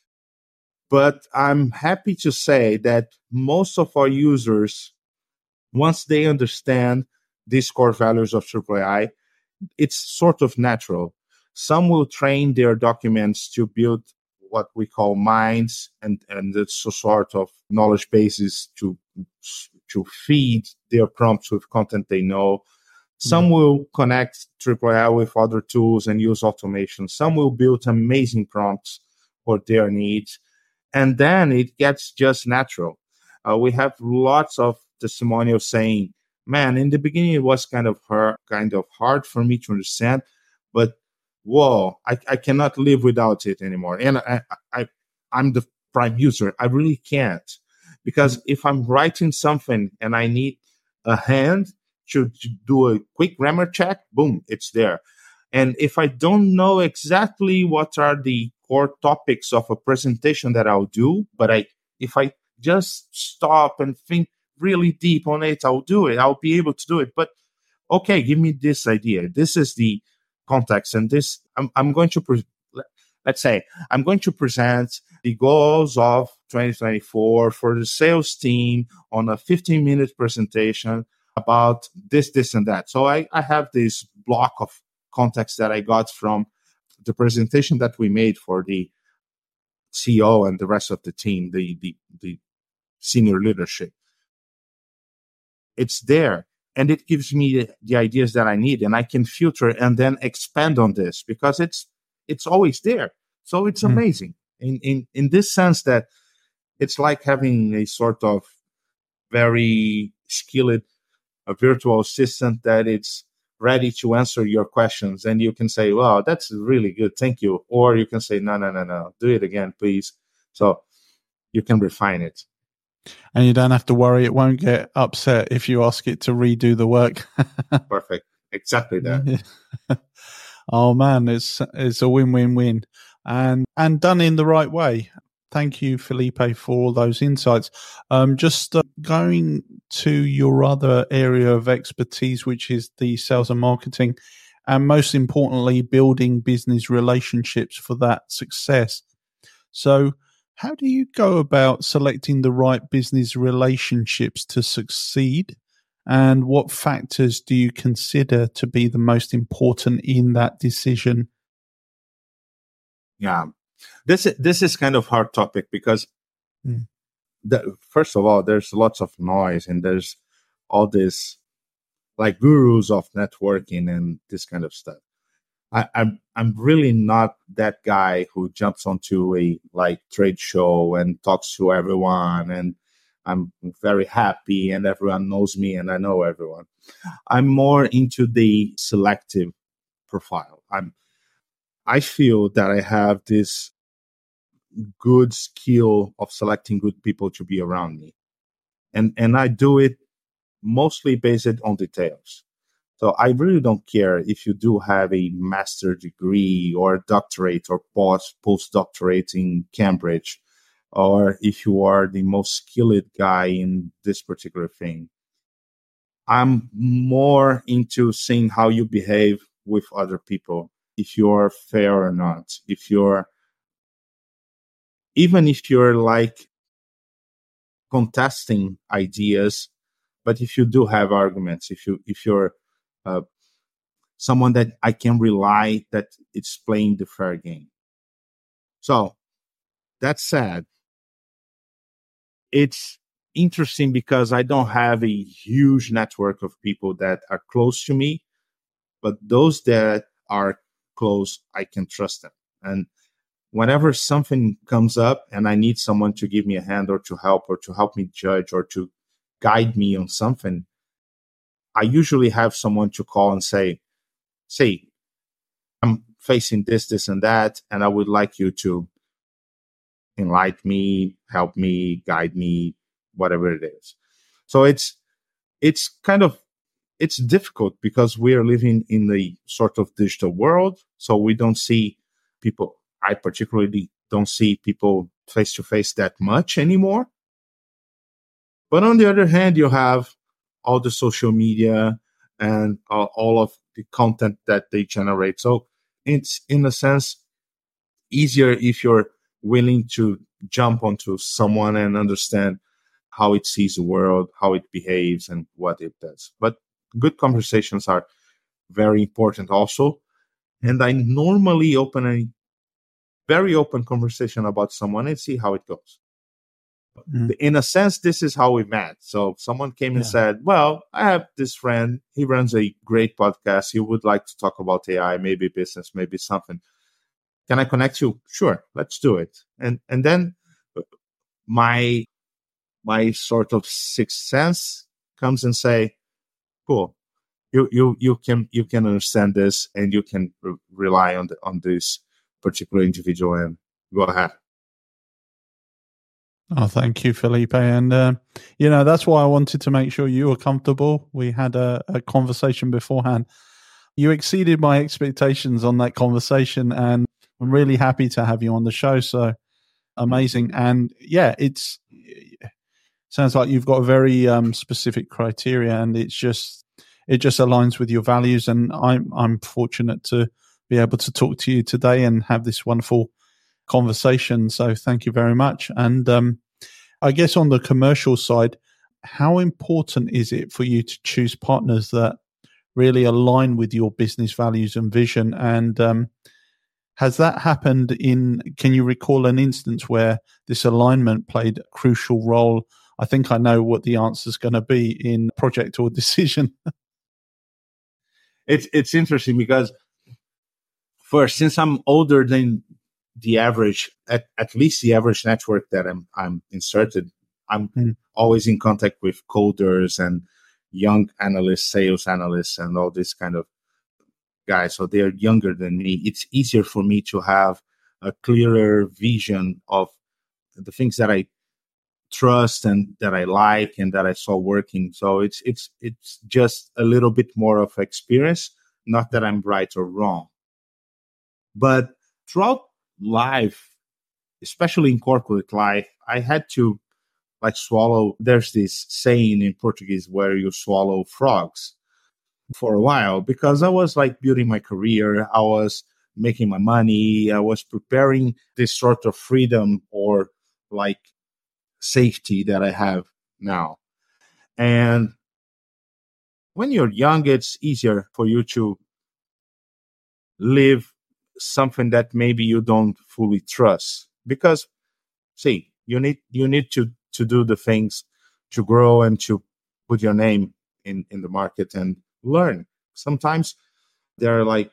But I'm happy to say that most of our users, once they understand these core values of Triple A I, it's sort of natural. Some will train their documents to build what we call minds, and, and it's a sort of knowledge bases to, to feed their prompts with content they know. Some mm-hmm. will connect Triple A I with other tools and use automation. Some will build amazing prompts for their needs. And then it gets just natural. Uh, we have lots of testimonials saying, man, in the beginning, it was kind of hard, kind of hard for me to understand, but whoa, I, I cannot live without it anymore. And I, I, I'm the prime user. I really can't, because if I'm writing something and I need a hand to, to do a quick grammar check, boom, it's there. And if I don't know exactly what are the core topics of a presentation that I'll do, but I, if I just stop and think really deep on it, I'll do it. I'll be able to do it. But okay, give me this idea. This is the context, and this I'm, I'm going to pre- let's say I'm going to present the goals of twenty twenty-four for the sales team on a fifteen minute presentation about this, this, and that. So I, I have this block of context that I got from the presentation that we made for the C E O and the rest of the team, the the, the senior leadership. It's there. And it gives me the, the ideas that I need, and I can filter and then expand on this because it's it's always there. So it's amazing in, in, in this sense that it's like having a sort of very skilled a virtual assistant that it's ready to answer your questions. And you can say, wow, that's really good. Thank you. Or you can say, no, no, no, no, do it again, please. So you can refine it. And you don't have to worry, it won't get upset if you ask it to redo the work. Perfect. Exactly that. Oh man, it's it's a win-win-win, and and done in the right way. Thank you, Felipe, for all those insights. Um, just uh, going to your other area of expertise, which is the sales and marketing, and most importantly, building business relationships for that success. So, how do you go about selecting the right business relationships to succeed? And what factors do you consider to be the most important in that decision? Yeah, this, this is kind of hard topic because, mm. the, first of all, there's lots of noise and there's all this like gurus of networking and this kind of stuff. I, I'm I'm really not that guy who jumps onto a like trade show and talks to everyone and I'm very happy and everyone knows me and I know everyone. I'm more into the selective profile. I'm I feel that I have this good skill of selecting good people to be around me. And and I do it mostly based on details. So I really don't care if you do have a master degree or a doctorate or post postdoctorate in Cambridge, or if you are the most skilled guy in this particular thing. I'm more into seeing how you behave with other people, if you're fair or not, if you're, even if you're like contesting ideas, but if you do have arguments, if you if you're uh, someone that I can rely that it's playing the fair game. So that said, it's interesting because I don't have a huge network of people that are close to me, but those that are close, I can trust them. And whenever something comes up and I need someone to give me a hand or to help or to help me judge or to guide me on something, I usually have someone to call and say, say, I'm facing this, this, and that, and I would like you to enlighten me, help me, guide me, whatever it is. So it's it's kind of, it's difficult because we are living in the sort of digital world, so we don't see people, I particularly don't see people face-to-face that much anymore. But on the other hand, you have all the social media and uh, all of the content that they generate. So it's, in a sense, easier if you're willing to jump onto someone and understand how it sees the world, how it behaves, and what it does. But good conversations are very important also. And I normally open a very open conversation about someone and see how it goes. Mm. In a sense, this is how we met. So someone came yeah. and said, well, I have this friend. He runs a great podcast. He would like to talk about A I, maybe business, maybe something. Can I connect you? Sure, let's do it. And and then my my sort of sixth sense comes and say, cool, you you you can you can understand this and you can re- rely on the, on this particular individual and go ahead. Oh, thank you, Felipe. And, uh, you know, that's why I wanted to make sure you were comfortable. We had a, a conversation beforehand. You exceeded my expectations on that conversation, and I'm really happy to have you on the show. So amazing. And yeah, it's it sounds like you've got a very um, specific criteria, and it's just, it just aligns with your values. And I'm, I'm fortunate to be able to talk to you today and have this wonderful conversation. So thank you very much. And um, I guess on the commercial side, how important is it for you to choose partners that really align with your business values and vision? And um, has that happened in, can you recall an instance where this alignment played a crucial role? I think I know what the answer is going to be in project or decision. It's it's interesting because first, since I'm older than the average, at, at least the average network that I'm I'm inserted, I'm mm. always in contact with coders and young analysts, sales analysts, and all this kind of guys. So they're younger than me. It's easier for me to have a clearer vision of the things that I trust and that I like and that I saw working. So it's it's it's just a little bit more of experience, not that I'm right or wrong. But throughout life, especially in corporate life, I had to like swallow, there's this saying in Portuguese where you swallow frogs for a while, because I was like building my career, I was making my money, I was preparing this sort of freedom or like safety that I have now. And when you're young, it's easier for you to live something that maybe you don't fully trust, because see, you need you need to to do the things to grow and to put your name in in the market and learn. Sometimes they're like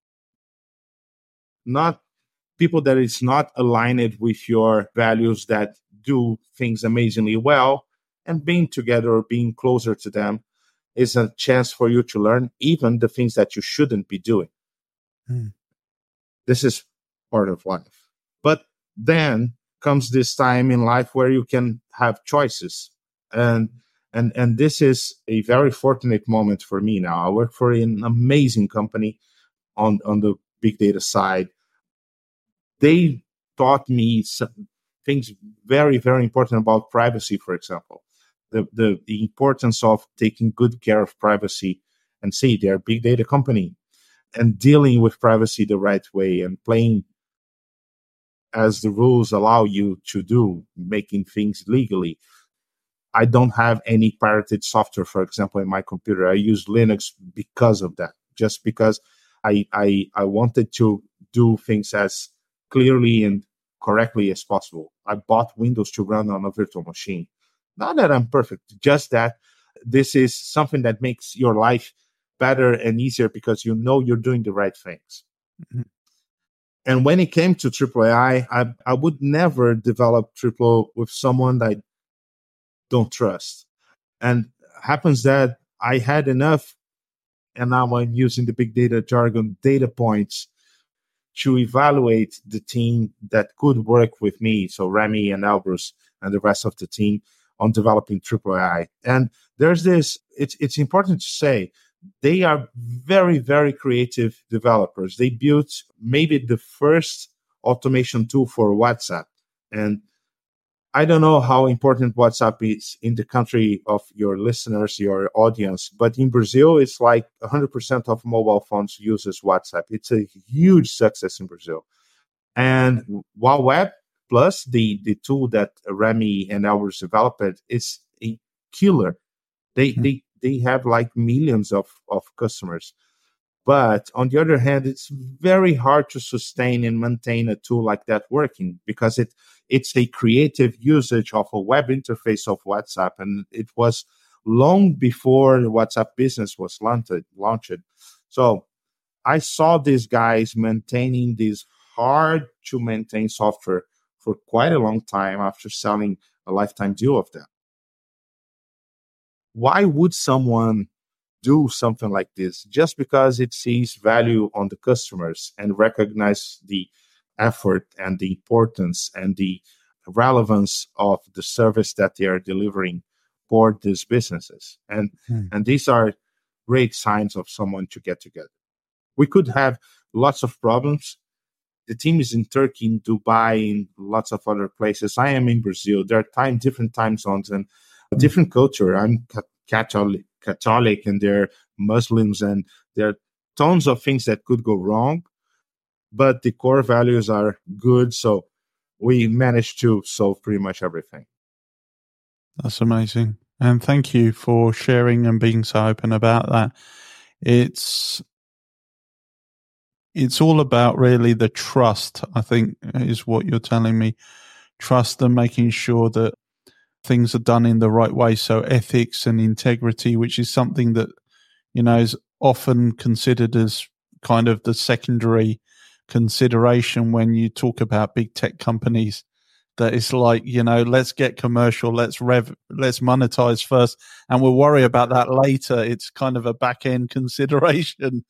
not people that is not aligned with your values that do things amazingly well, and being together or being closer to them is a chance for you to learn even the things that you shouldn't be doing. Mm. This is part of life. But then comes this time in life where you can have choices. And and and this is a very fortunate moment for me now. I work for an amazing company on, on the big data side. They taught me some things very, very important about privacy, for example. The, the, the importance of taking good care of privacy. And see, they're a big data company. And dealing with privacy the right way and playing as the rules allow you to do, making things legally. I don't have any pirated software, for example, in my computer. I use Linux because of that, just because I, I, I wanted to do things as clearly and correctly as possible. I bought Windows to run on a virtual machine. Not that I'm perfect, just that this is something that makes your life better and easier because you know you're doing the right things. Mm-hmm. And when it came to triple A I, I, I would never develop triple with someone that I don't trust. And happens that I had enough, and now I'm using the big data jargon, data points to evaluate the team that could work with me. So Remy and Elbrus and the rest of the team on developing triple A I. And there's this, it's it's important to say, they are very, very creative developers. They built maybe the first automation tool for WhatsApp. And I don't know how important WhatsApp is in the country of your listeners, your audience, but in Brazil, it's like one hundred percent of mobile phones uses WhatsApp. It's a huge success in Brazil. And while Web Plus, the, the tool that Remy and Elbrus developed, is a killer. They, mm-hmm. they, they have like millions of, of customers. But on the other hand, it's very hard to sustain and maintain a tool like that working because it it's a creative usage of a web interface of WhatsApp. And it was long before the WhatsApp business was launched. launched. So I saw these guys maintaining this hard to maintain software for quite a long time after selling a lifetime deal of that. Why would someone do something like this? Just because it sees value on the customers and recognize the effort and the importance and the relevance of the service that they are delivering for these businesses. And, hmm. and these are great signs of someone to get together. We could have lots of problems. The team is in Turkey, in Dubai, in lots of other places. I am in Brazil. There are time, different time zones and a different culture. I'm Catholic, Catholic and they're Muslims, and there are tons of things that could go wrong, but the core values are good. So we managed to solve pretty much everything. That's amazing. And thank you for sharing and being so open about that. It's It's all about really the trust, I think, is what you're telling me. Trust and making sure that things are done in the right way. So ethics and integrity, which is something that, you know, is often considered as kind of the secondary consideration when you talk about big tech companies. That it's like, you know, let's get commercial, let's rev, let's monetize first, and we'll worry about that later. It's kind of a back end consideration.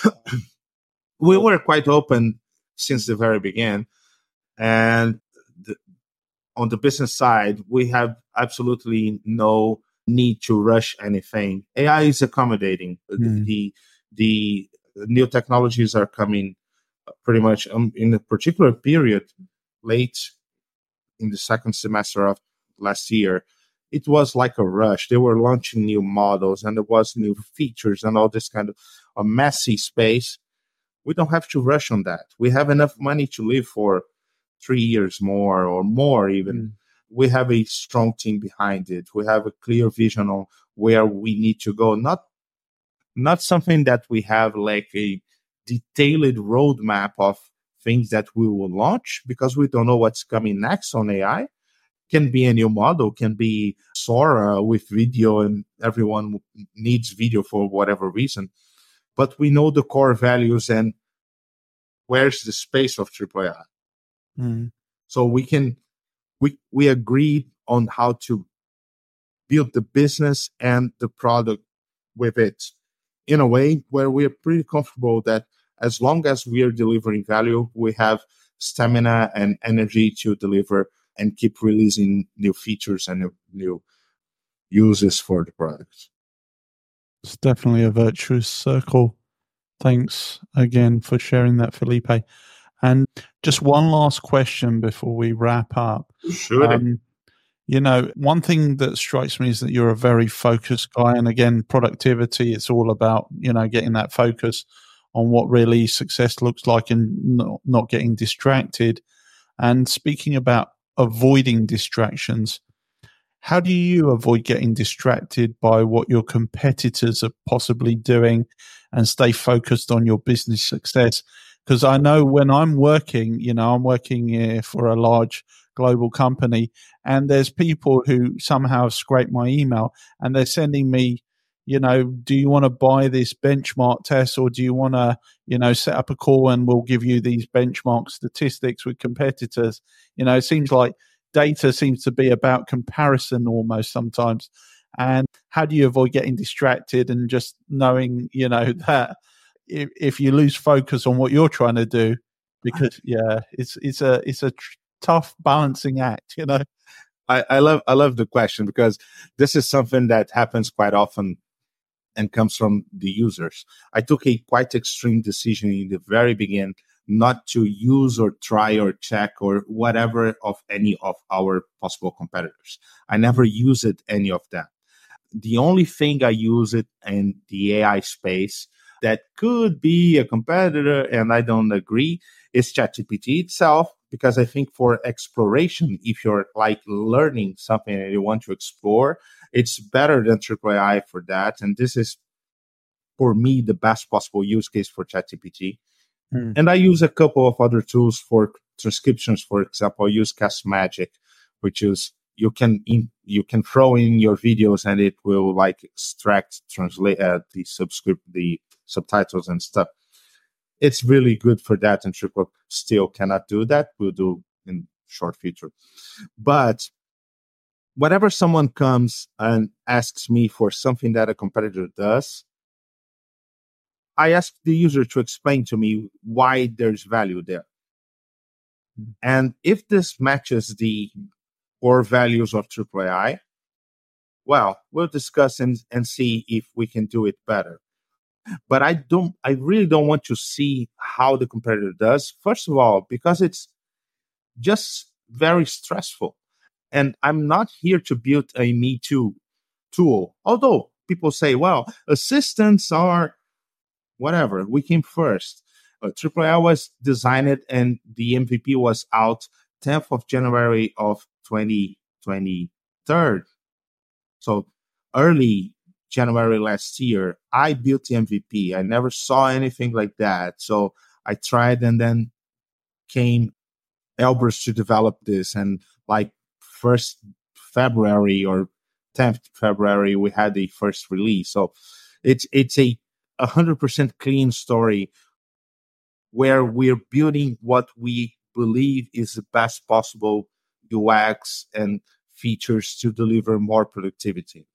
We were quite open since the very beginning. And the, on the business side, we have absolutely no need to rush anything. A I is accommodating. Mm. The the new technologies are coming pretty much um, in a particular period, late in the second semester of last year. It was like a rush. They were launching new models and there was new features and all this kind of a messy space. We don't have to rush on that. We have enough money to live for three years more or more even. Mm. We have a strong team behind it. We have a clear vision on where we need to go. Not, not something that we have like a detailed roadmap of things that we will launch because we don't know what's coming next on A I. Can be a new model, can be Sora with video, and everyone needs video for whatever reason. But we know the core values and where's the space of triple A I. Mm. So we can, we we agreed on how to build the business and the product with it in a way where we are pretty comfortable that as long as we are delivering value, we have stamina and energy to deliver and keep releasing new features and new, new uses for the product. It's definitely a virtuous circle. Thanks again for sharing that, Felipe. And just one last question before we wrap up. Sure. Um, you know, one thing that strikes me is that you're a very focused guy. And again, productivity, it's all about, you know, getting that focus on what really success looks like and not, not getting distracted. And speaking about avoiding distractions, How do you avoid getting distracted by what your competitors are possibly doing and stay focused on your business success? Because I know when I'm working, you know, I'm working here for a large global company, and there's people who somehow have scraped my email and they're sending me, you know, do you want to buy this benchmark test, or do you want to, you know, set up a call and we'll give you these benchmark statistics with competitors? You know, it seems like data seems to be about comparison almost sometimes. And how do you avoid getting distracted and just knowing, you know, that if, if you lose focus on what you're trying to do, because yeah, it's it's a it's a tr- tough balancing act, you know. I, I love I love the question, because this is something that happens quite often and comes from the users. I took a quite extreme decision in the very beginning not to use or try or check or whatever of any of our possible competitors. I never used any of that. The only thing I use it in the A I space that could be a competitor, and I don't agree, is ChatGPT itself, because I think for exploration, if you're like learning something and you want to explore, it's better than Triple A I for that. And this is, for me, the best possible use case for ChatGPT. Hmm. And I use a couple of other tools for transcriptions. For example, I use Castmagic, which is you can in, you can throw in your videos and it will like extract, translate uh, the subscript, the subtitles and stuff. It's really good for that, and Triple still cannot do that. We'll do in short future. But whenever someone comes and asks me for something that a competitor does, I ask the user to explain to me why there's value there. Mm-hmm. And if this matches the core values of Triple A I, well, we'll discuss and, and see if we can do it better. But I don't, I really don't want to see how the competitor does. First of all, because it's just very stressful. And I'm not here to build a Me Too tool. Although people say, well, assistants are whatever. We came first. Uh, Triple A I was designed and the M V P was out tenth of January of twenty twenty-three. So early January last year, I built the M V P. I never saw anything like that. So I tried, and then came Elbrus to develop this. And like first February or tenth February, we had the first release. So it's it's a one hundred percent clean story where we're building what we believe is the best possible U X and features to deliver more productivity.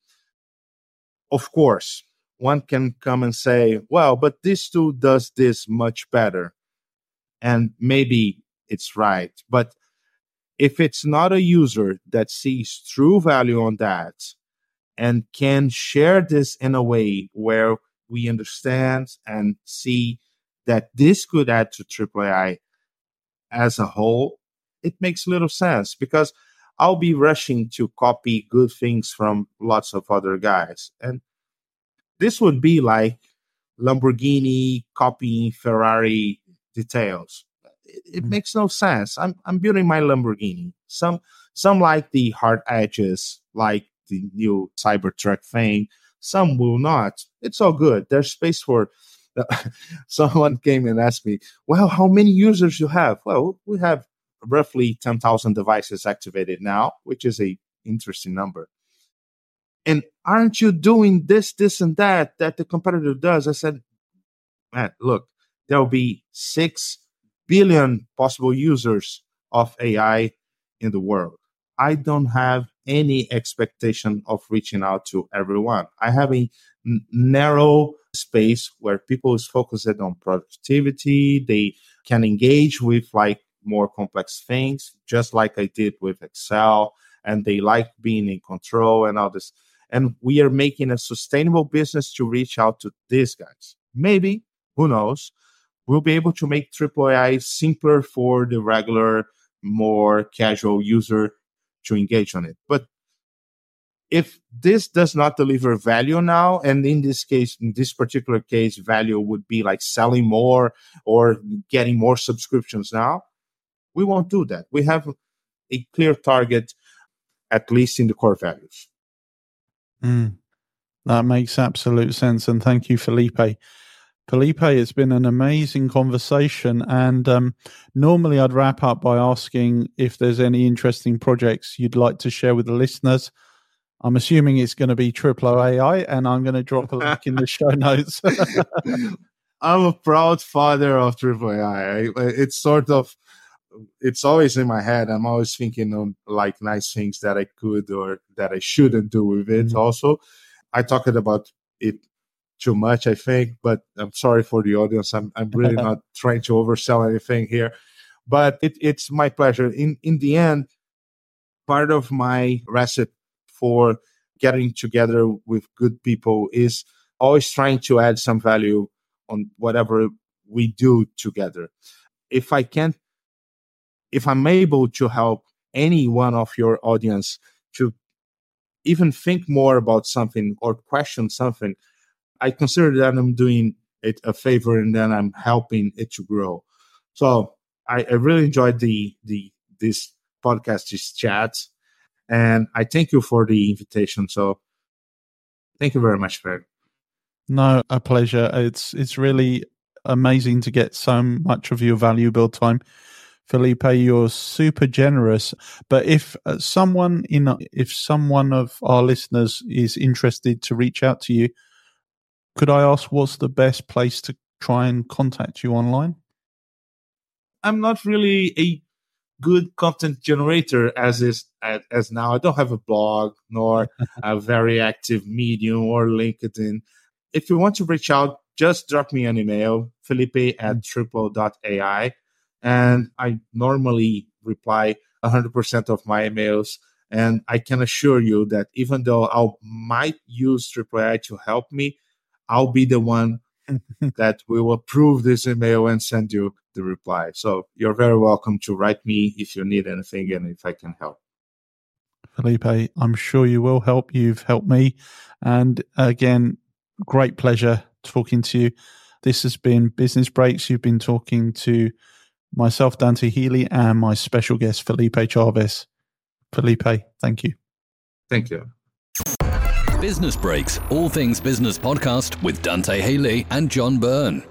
Of course, one can come and say, well, but this tool does this much better. And maybe it's right. But if it's not a user that sees true value on that and can share this in a way where we understand and see that this could add to Triple A I as a whole, it makes little sense, because I'll be rushing to copy good things from lots of other guys. And this would be like Lamborghini copying Ferrari details. It, it mm-hmm. makes no sense. I'm I'm building my Lamborghini. Some some like the hard edges, like the new Cybertruck thing. Some will not. It's all good. There's space for... Uh, someone came and asked me, well, how many users you have? Well, we have roughly ten thousand devices activated now, which is a interesting number. And aren't you doing this, this, and that, that the competitor does? I said, man, look, there'll be six billion possible users of A I in the world. I don't have any expectation of reaching out to everyone. I have a n- narrow space where people is focused on productivity. They can engage with like more complex things, just like I did with Excel, and they like being in control and all this. And we are making a sustainable business to reach out to these guys. Maybe, who knows, we'll be able to make Triple A I simpler for the regular, more casual user to engage on it. But if this does not deliver value now, and in this case, in this particular case, value would be like selling more or getting more subscriptions now, we won't do that. We have a clear target. at least in the core values. Mm, that makes absolute sense. And thank you, Felipe. Felipe, it's been an amazing conversation. And um, normally I'd wrap up by asking if there's any interesting projects you'd like to share with the listeners. I'm assuming it's going to be Triple O A I, and I'm going to drop a link in the show notes. I'm a proud father of Triple A I. It's sort of, it's always in my head. I'm always thinking of like nice things that I could or that I shouldn't do with it. Mm-hmm. Also, I talked about it too much, I think, but I'm sorry for the audience. I'm I'm really not trying to oversell anything here, but it, it's my pleasure. In in the end, part of my recipe for getting together with good people is always trying to add some value on whatever we do together. If I can, if I'm able to help any one of your audience to even think more about something or question something, I consider that I'm doing it a favor and then I'm helping it to grow. So I, I really enjoyed the the this podcast, this chat, and I thank you for the invitation. So thank you very much, Fred. No, a pleasure. It's it's really amazing to get so much of your valuable time. Felipe, you're super generous. But if uh, someone in if someone of our listeners is interested to reach out to you, could I ask what's the best place to try and contact you online? I'm not really a good content generator as is as, as now. I don't have a blog nor a very active Medium or LinkedIn. If you want to reach out, just drop me an email, Felipe at triple dot A I, and I normally reply one hundred percent of my emails. And I can assure you that even though I might use Triple A I to help me, I'll be the one that will approve this email and send you the reply. So you're very welcome to write me if you need anything and if I can help. Felipe, I'm sure you will help. You've helped me. And again, great pleasure talking to you. This has been Business Breaks. You've been talking to myself, Dante Healy, and my special guest, Felipe Chavez. Felipe, thank you. Thank you. Business Breaks, all things business podcast with Dante Healy and John Byrne.